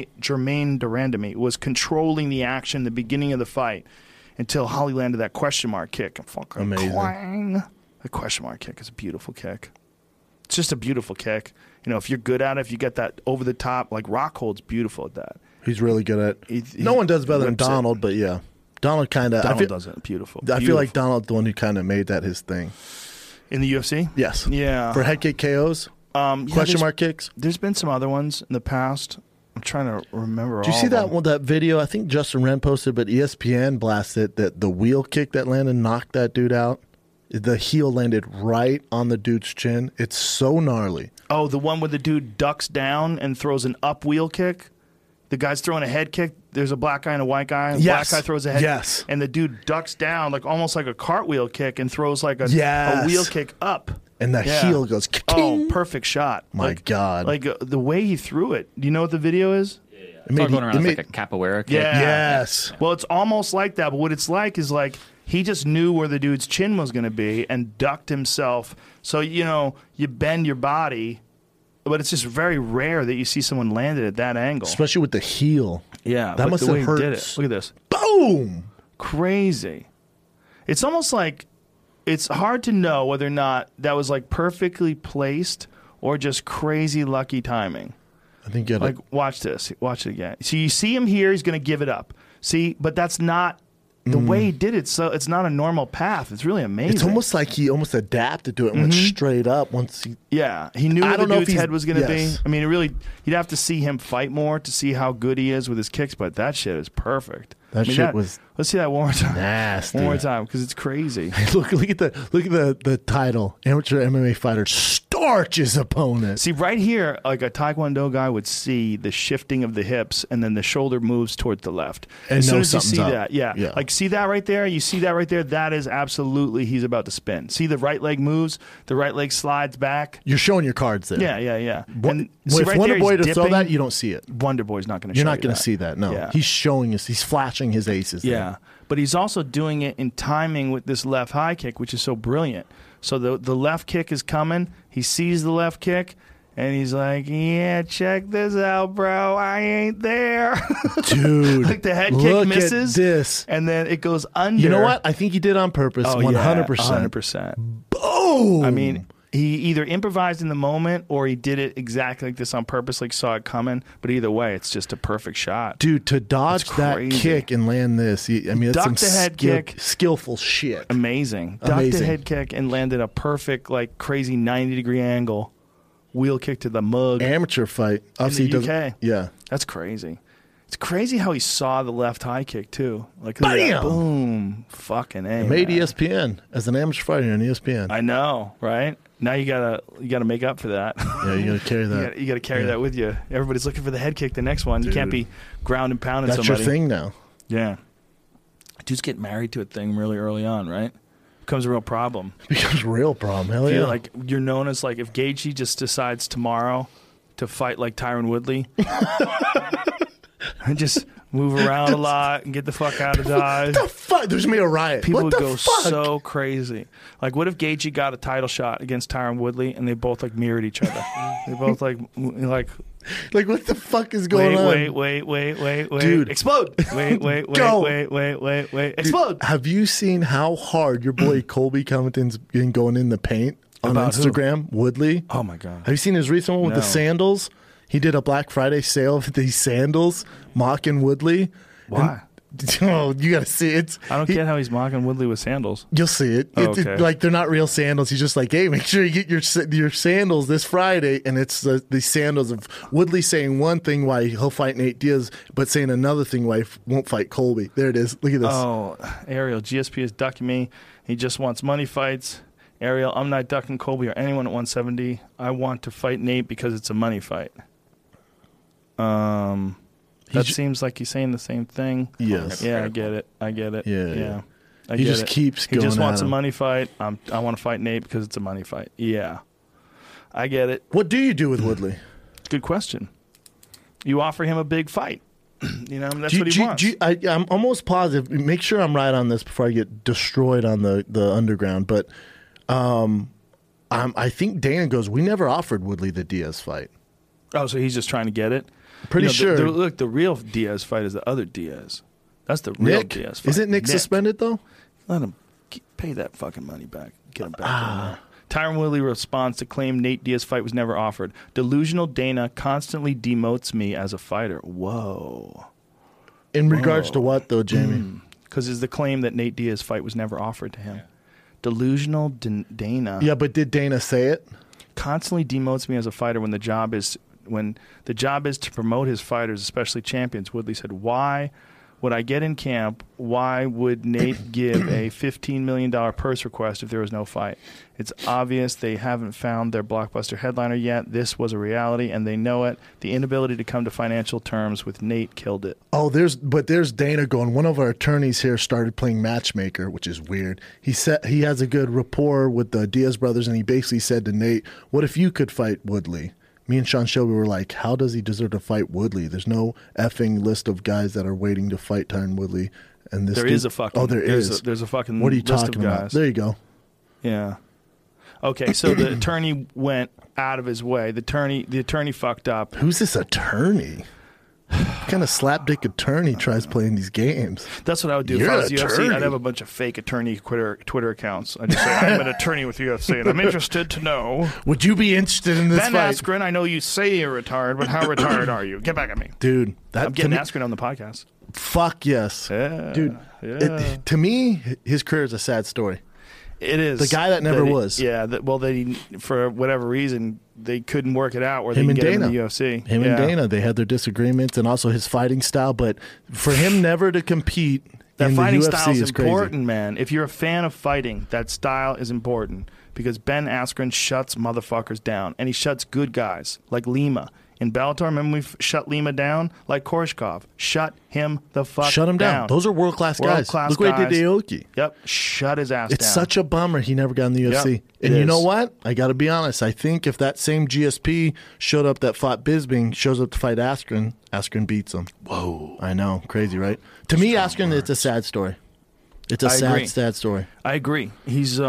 Durandamy was controlling the action in the beginning of the fight until Holly landed that question mark kick. And fucking Amazing. clang. The question mark kick is a beautiful kick. It's just a beautiful kick. You know, if you're good at it, if you get that over the top, like Rockhold's beautiful at that. He's really good at He No one does better than whips it. Donald, but yeah. Donald kind of. Donald does it beautiful. I feel like Donald's the one who kind of made that his thing. in the UFC. Yes. Yeah. For head kick KOs, Yeah, question there's- mark kicks. There's been some other ones in the past. I'm trying to remember. Do you all see of that them. one? That video? I think Justin Wren posted, but ESPN blasted that the wheel kick that landed knocked that dude out. The heel landed right on the dude's chin. It's so gnarly. Oh, the one where the dude ducks down and throws an up wheel kick? The guy's throwing a head kick. There's a black guy and a white guy. The Yes. black guy throws a head Yes. and the dude ducks down like almost like a cartwheel kick and throws like a Yes. wheel kick up. And the Yeah. heel goes, Oh, "Ka-ting." perfect shot. My God. Like the way he threw it. Do you know what the video is? It's all made- going around it as made- like a capoeira kick. Yeah. Yes. Well, it's almost like that, but what it's like is like he just knew where the dude's chin was going to be and ducked himself. So, you know, you bend your body, but it's just very rare that you see someone land it at that angle. Especially with the heel. Yeah, That but must the way have he hurt. did it. Look at this. Boom. Crazy. It's almost like it's hard to know whether or not that was like perfectly placed or just crazy lucky timing. I think you got Like, watch this. Watch it again. So you see him here. He's going to give it up. See, but that's not the way he did it. So it's not a normal path. It's really amazing. It's almost like he almost adapted to it and went straight up once he. Yeah, he knew I where the don't know if dude's he's- head was going to yes. be. I mean, it really, you'd have to see him fight more to see how good he is with his kicks. But that shit is perfect. That I mean, shit was Let's see that one more time. nasty. One more time because it's crazy. Look at the title. Amateur MMA fighter starch his opponent. See, right here, like a Taekwondo guy would see the shifting of the hips, and then the shoulder moves towards the left. And As soon know as you see something's up. that, yeah, Yeah. like see that right there. You see that right there. That is absolutely he's about to spin. See the right leg moves. The right leg slides back. You're showing your cards there. Yeah. And see If right Wonder there, Boy he's to throw dipping. that, you don't see it. Wonder Boy's not going to. You're show not you going to see that. No, Yeah. he's showing us. He's flashing his aces. there. Yeah, but he's also doing it in timing with this left high kick, which is so brilliant. So the left kick is coming. He sees the left kick, and he's like, "Yeah, check this out, bro. I ain't there." dude. Like the head kick look misses, At this. and then it goes under. You know what? I think he did on purpose. Oh, 100%. 100%. Boom. I mean, he either improvised in the moment or he did it exactly like this on purpose, like saw it coming. But either way, it's just a perfect shot. dude, to dodge That's that crazy. kick and land this, I mean, it's some Duck the head kick. skillful shit. Amazing. Ducked Amazing. the head kick and landed a perfect, like crazy 90-degree angle. Wheel kick to the mug. Amateur fight. Obviously, the he doesn't- UK. Yeah. That's crazy. It's crazy how he saw the left high kick too. Like look at that. Bam! Boom, fucking A. Made man. ESPN as an amateur fighter on ESPN. I know, right? Now you gotta make up for that. Yeah, you got to carry that. You gotta carry Yeah. that with you. Everybody's looking for the head kick. The next one, you can't Dude. be ground and pounding That's somebody. your thing now. Yeah, dudes get married to a thing really early on, right? Becomes a real problem. Becomes a real problem. Hell Feel yeah. like you're known as like if Gaethje just decides tomorrow to fight like Tyron Woodley and just move around a lot and get the fuck out of Dodge. What the fuck? There's gonna be a riot. People what would the go fuck? so crazy. Like, what if Gaethje got a title shot against Tyron Woodley and they both like mirrored each other? They both like Like, what the fuck is going on? wait, Dude. explode! Wait, Go. wait, explode! Have you seen how hard your boy Colby Covington's been going in the paint on About who? Instagram? Woodley. Oh my god! Have you seen his recent one with the No. sandals? He did a Black Friday sale of these sandals, mocking Woodley. Why? Oh, you got to see it. I don't get how he's mocking Woodley with sandals. You'll see it. Oh, It- okay. like they're not real sandals. He's just like, hey, make sure you get your sandals this Friday, and it's the sandals of Woodley saying one thing why he'll fight Nate Diaz, but saying another thing why he won't fight Colby. There it is. Look at this. Oh, Ariel, GSP is ducking me. He just wants money fights. Ariel, I'm not ducking Colby or anyone at 170. I want to fight Nate because it's a money fight. That seems like he's saying the same thing. Yes. Yeah, I get it. Yeah. I He get just it. keeps He going just wants at a him. money fight. I want to fight Nate because it's a money fight. Yeah. I get it. What do you do with Woodley? Good question. You offer him a big fight. That's what he wants. I'm almost positive. Make sure I'm right on this before I get destroyed on the underground. But I think Dana goes, we never offered Woodley the Diaz fight. Oh, so he's just trying to get it? Pretty sure. Look, the real Diaz fight is the other Diaz. That's the real Nick? Diaz fight. Isn't Nick suspended, though? Let him pay that fucking money back. Get him back in there. Tyron Woodley responds to claim Nate Diaz fight was never offered. Delusional Dana constantly demotes me as a fighter. Whoa. In regards to what, though, Jamie? Because it's the claim that Nate Diaz fight was never offered to him. Yeah. Delusional Dana. Yeah, but did Dana say it? Constantly demotes me as a fighter when the job is to promote his fighters, especially champions. Woodley said, "Why would I get in camp? Why would Nate give a $15 million purse request if there was no fight? It's obvious they haven't found their blockbuster headliner yet. This was a reality, and they know it. The inability to come to financial terms with Nate killed it." Oh, there's Dana going, one of our attorneys here started playing matchmaker, which is weird. He said he has a good rapport with the Diaz brothers, and he basically said to Nate, what if you could fight Woodley? Me and Sean Shelby were like, how does he deserve to fight Woodley? There's no effing list of guys that are waiting to fight Tyron Woodley. And this there is a fucking. Oh, there's a fucking. What are you list talking of guys. about? There you go. Yeah. Okay, so the attorney went out of his way. The attorney fucked up. Who's this attorney? What kind of slapdick attorney tries playing these games? That's what I would do. You're if I was an UFC, attorney. I'd have a bunch of fake attorney Twitter accounts. I'd just say, I'm an attorney with UFC, and I'm interested to know. Would you be interested in this Ben fight? Askren, I know you say you're retired, but how retired are you? Get back at me. Dude, I'm getting Askren on the podcast. Fuck yes. Yeah, Dude, yeah. to me, his career is a sad story. It is. The guy that never was. Yeah, for whatever reason, they couldn't work it out where Him they and can get him in Dana. the UFC. Him and Dana, they had their disagreements and also his fighting style. But for him never to compete That in the fighting UFC style is is important, crazy. man. If you're a fan of fighting, that style is important because Ben Askren shuts motherfuckers down, and he shuts good guys like Lima. In Bellator, remember we shut Lima down? Like Koreshkov. Shut him the fuck Shut him down. Those are world-class guys. World-class Look what he did to guys. Aoki. Yep. Shut his ass down. It's such a bummer he never got in the UFC. Yep, And it you know is. what? I got to be honest. I think if that same GSP showed up that fought Bisping, shows up to fight Askren, Askren beats him. Whoa. I know. Crazy, right? To me, Askren, it's a sad story. It's a I agree. sad story. I agree. He's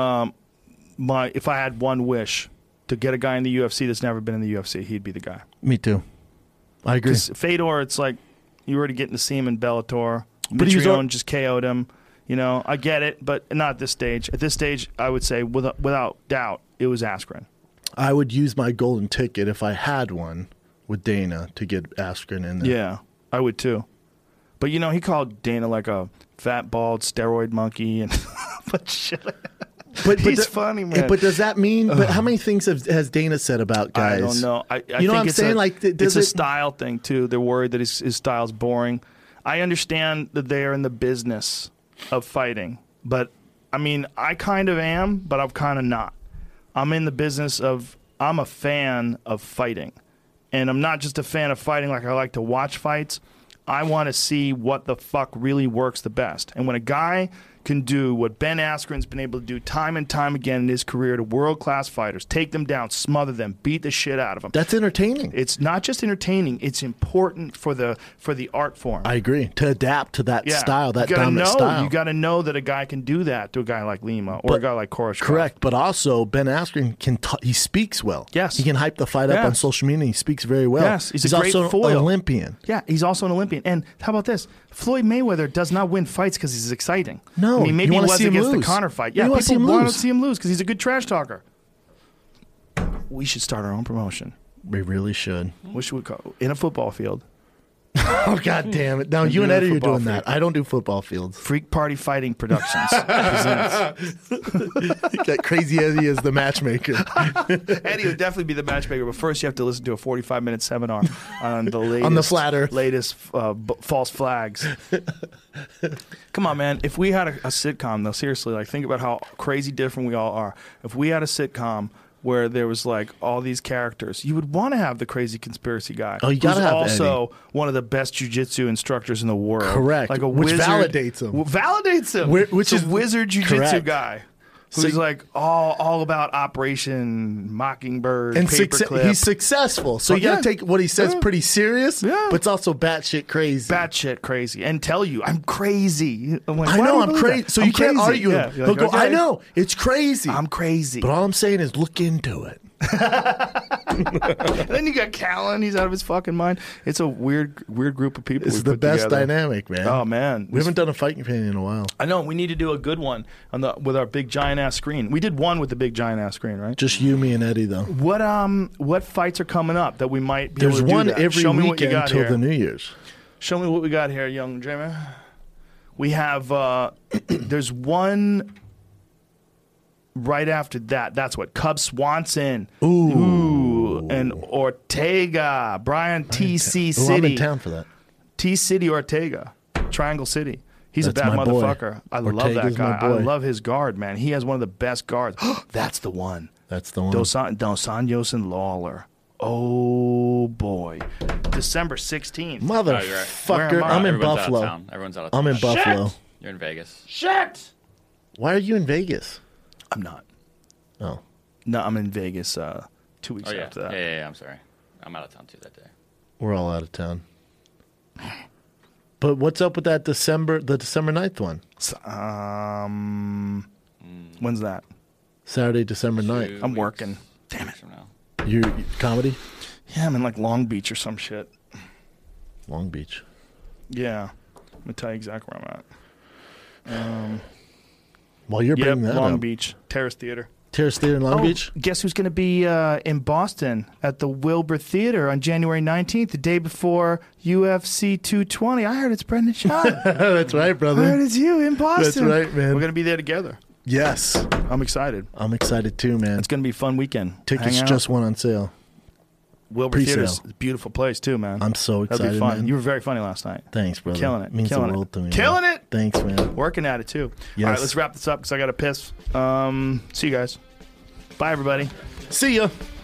if I had one wish to get a guy in the UFC that's never been in the UFC, he'd be the guy. Me too. I agree. Because Fedor, it's like you already getting to see him in Bellator. But he was Mitrione just KO'd him. I get it, but not at this stage. At this stage, I would say without doubt, it was Askren. I would use my golden ticket if I had one with Dana to get Askren in there. Yeah, I would too. But he called Dana like a fat, bald steroid monkey and but shit. But He's funny, man. But does that mean? But how many things has Dana said about guys? I don't know. I You know think what I'm it's saying? A, Like, it's does a it- style thing too. They're worried that his style's boring. I understand that they're in the business of fighting, but I mean, I kind of am, but I'm kind of not. I'm in the business of. I'm a fan of fighting, and I'm not just a fan of fighting like I like to watch fights. I want to see what the fuck really works the best. And when a guy can do what Ben Askren's been able to do time and time again in his career to world-class fighters, take them down, smother them, beat the shit out of them. That's entertaining. It's not just entertaining, it's important for the art form. I agree. To adapt to that style, that you gotta dominant style. You got to know that a guy can do that to a guy like Lima or a guy like Koreshkov. Correct, but also Ben Askren he speaks well. Yes. He can hype the fight up on Yes. social media. He speaks very well. Yes, he's a great also foil. an Olympian. Yeah, he's also an Olympian. And how about this? Floyd Mayweather does not win fights because he's exciting. No, I mean, maybe you he wanna was see him against lose. the Conor fight. You Yeah, wanna see people him want to lose. see him lose because he's a good trash talker. We should start our own promotion. We really should. What should we call in a football field? Oh, God damn it. Now, you and do a Eddie are football doing that. field. I don't do football fields. Freak Party Fighting Productions presents. That crazy Eddie is the matchmaker. Eddie would definitely be the matchmaker, but first you have to listen to a 45-minute seminar on the latest, On the flat earth. latest false flags. Come on, man. If we had a sitcom, though, seriously, like think about how crazy different we all are. If we had a sitcom where there was like all these characters. You would want to have the crazy conspiracy guy. Oh, you gotta who's have also one of the best jiu-jitsu instructors in the world. Correct. Like a Which wizard, validates him. Validates him. Which It's is a wizard jiu-jitsu correct. guy. So Who's you- like all about Operation Mockingbird, And paperclip. he's successful. So Oh, you got to yeah. take what he says Yeah. pretty serious, Yeah. but it's also batshit crazy. batshit crazy, and tell you I'm crazy. I'm like, I why do know you I'm believe crazy. that? So I'm you can't crazy. argue Yeah. him. You're He'll like, go, I okay, know, it's crazy. I'm crazy. But all I'm saying is look into it. Then you got Callan. He's out of his fucking mind. It's a weird group of people. It's we the put best together. dynamic, man. Oh man, We haven't done a fighting opinion in a while. I know we need to do a good one with our big giant ass screen. We did one with the big giant ass screen, right? Just you, me, and Eddie, though. What fights are coming up that we might be There's able to one do that? every Show me what you weekend got till here. the New Year's. Show me what we got here, young Jamie. We have there's one right after that. That's what Cub Swanson. Ooh. And Ortega. Brian T.C. Oh, I'm in City. town for that. T City Ortega. Triangle City. He's That's a bad my boy. motherfucker. I love that Ortega's guy. my boy. I love his guard, man. He has one of the best guards. That's the one. That's the one. Dos Anjos and Lawler. Oh boy. December 16th. Oh, you're right. Motherfucker, Where am I? I'm in Everyone's Buffalo. Out of town. Everyone's out of town. I'm in Buffalo. Shit! You're in Vegas. Shit! Why are you in Vegas? I'm not. Oh, No, I'm in Vegas 2 weeks Oh yeah. after that. Yeah. I'm sorry. I'm out of town too that day. we're all out of town. But what's up with that the December 9th one? When's that? Saturday, December 9th. I'm Weeks working. Damn it. from now. You comedy? Yeah, I'm in like Long Beach or some shit. Long Beach. Yeah. I'm going to tell you exactly where I'm at. Well, you're Yep, bringing that Long up. Beach. Terrace Theater. Terrace Theater in Long Beach? Guess who's going to be in Boston at the Wilbur Theater on January 19th, the day before UFC 220? I heard it's Brendan Schaub. That's right, I heard brother. it's you in Boston. That's right, man. We're going to be there together. Yes. I'm excited. I'm excited too, man. It's going to be a fun weekend. Tickets Hang out. just went on sale. Wilbur pre-sale. Theater's a beautiful place too, man. I'm so That'd excited, be fun. man. You were very funny last night. Thanks, brother. Killing it. Means Killing the it. world to me. Killing man. it. Thanks, man. Working at it too. Yes. All right, let's wrap this up because I got to piss. See you guys. Bye, everybody. See ya.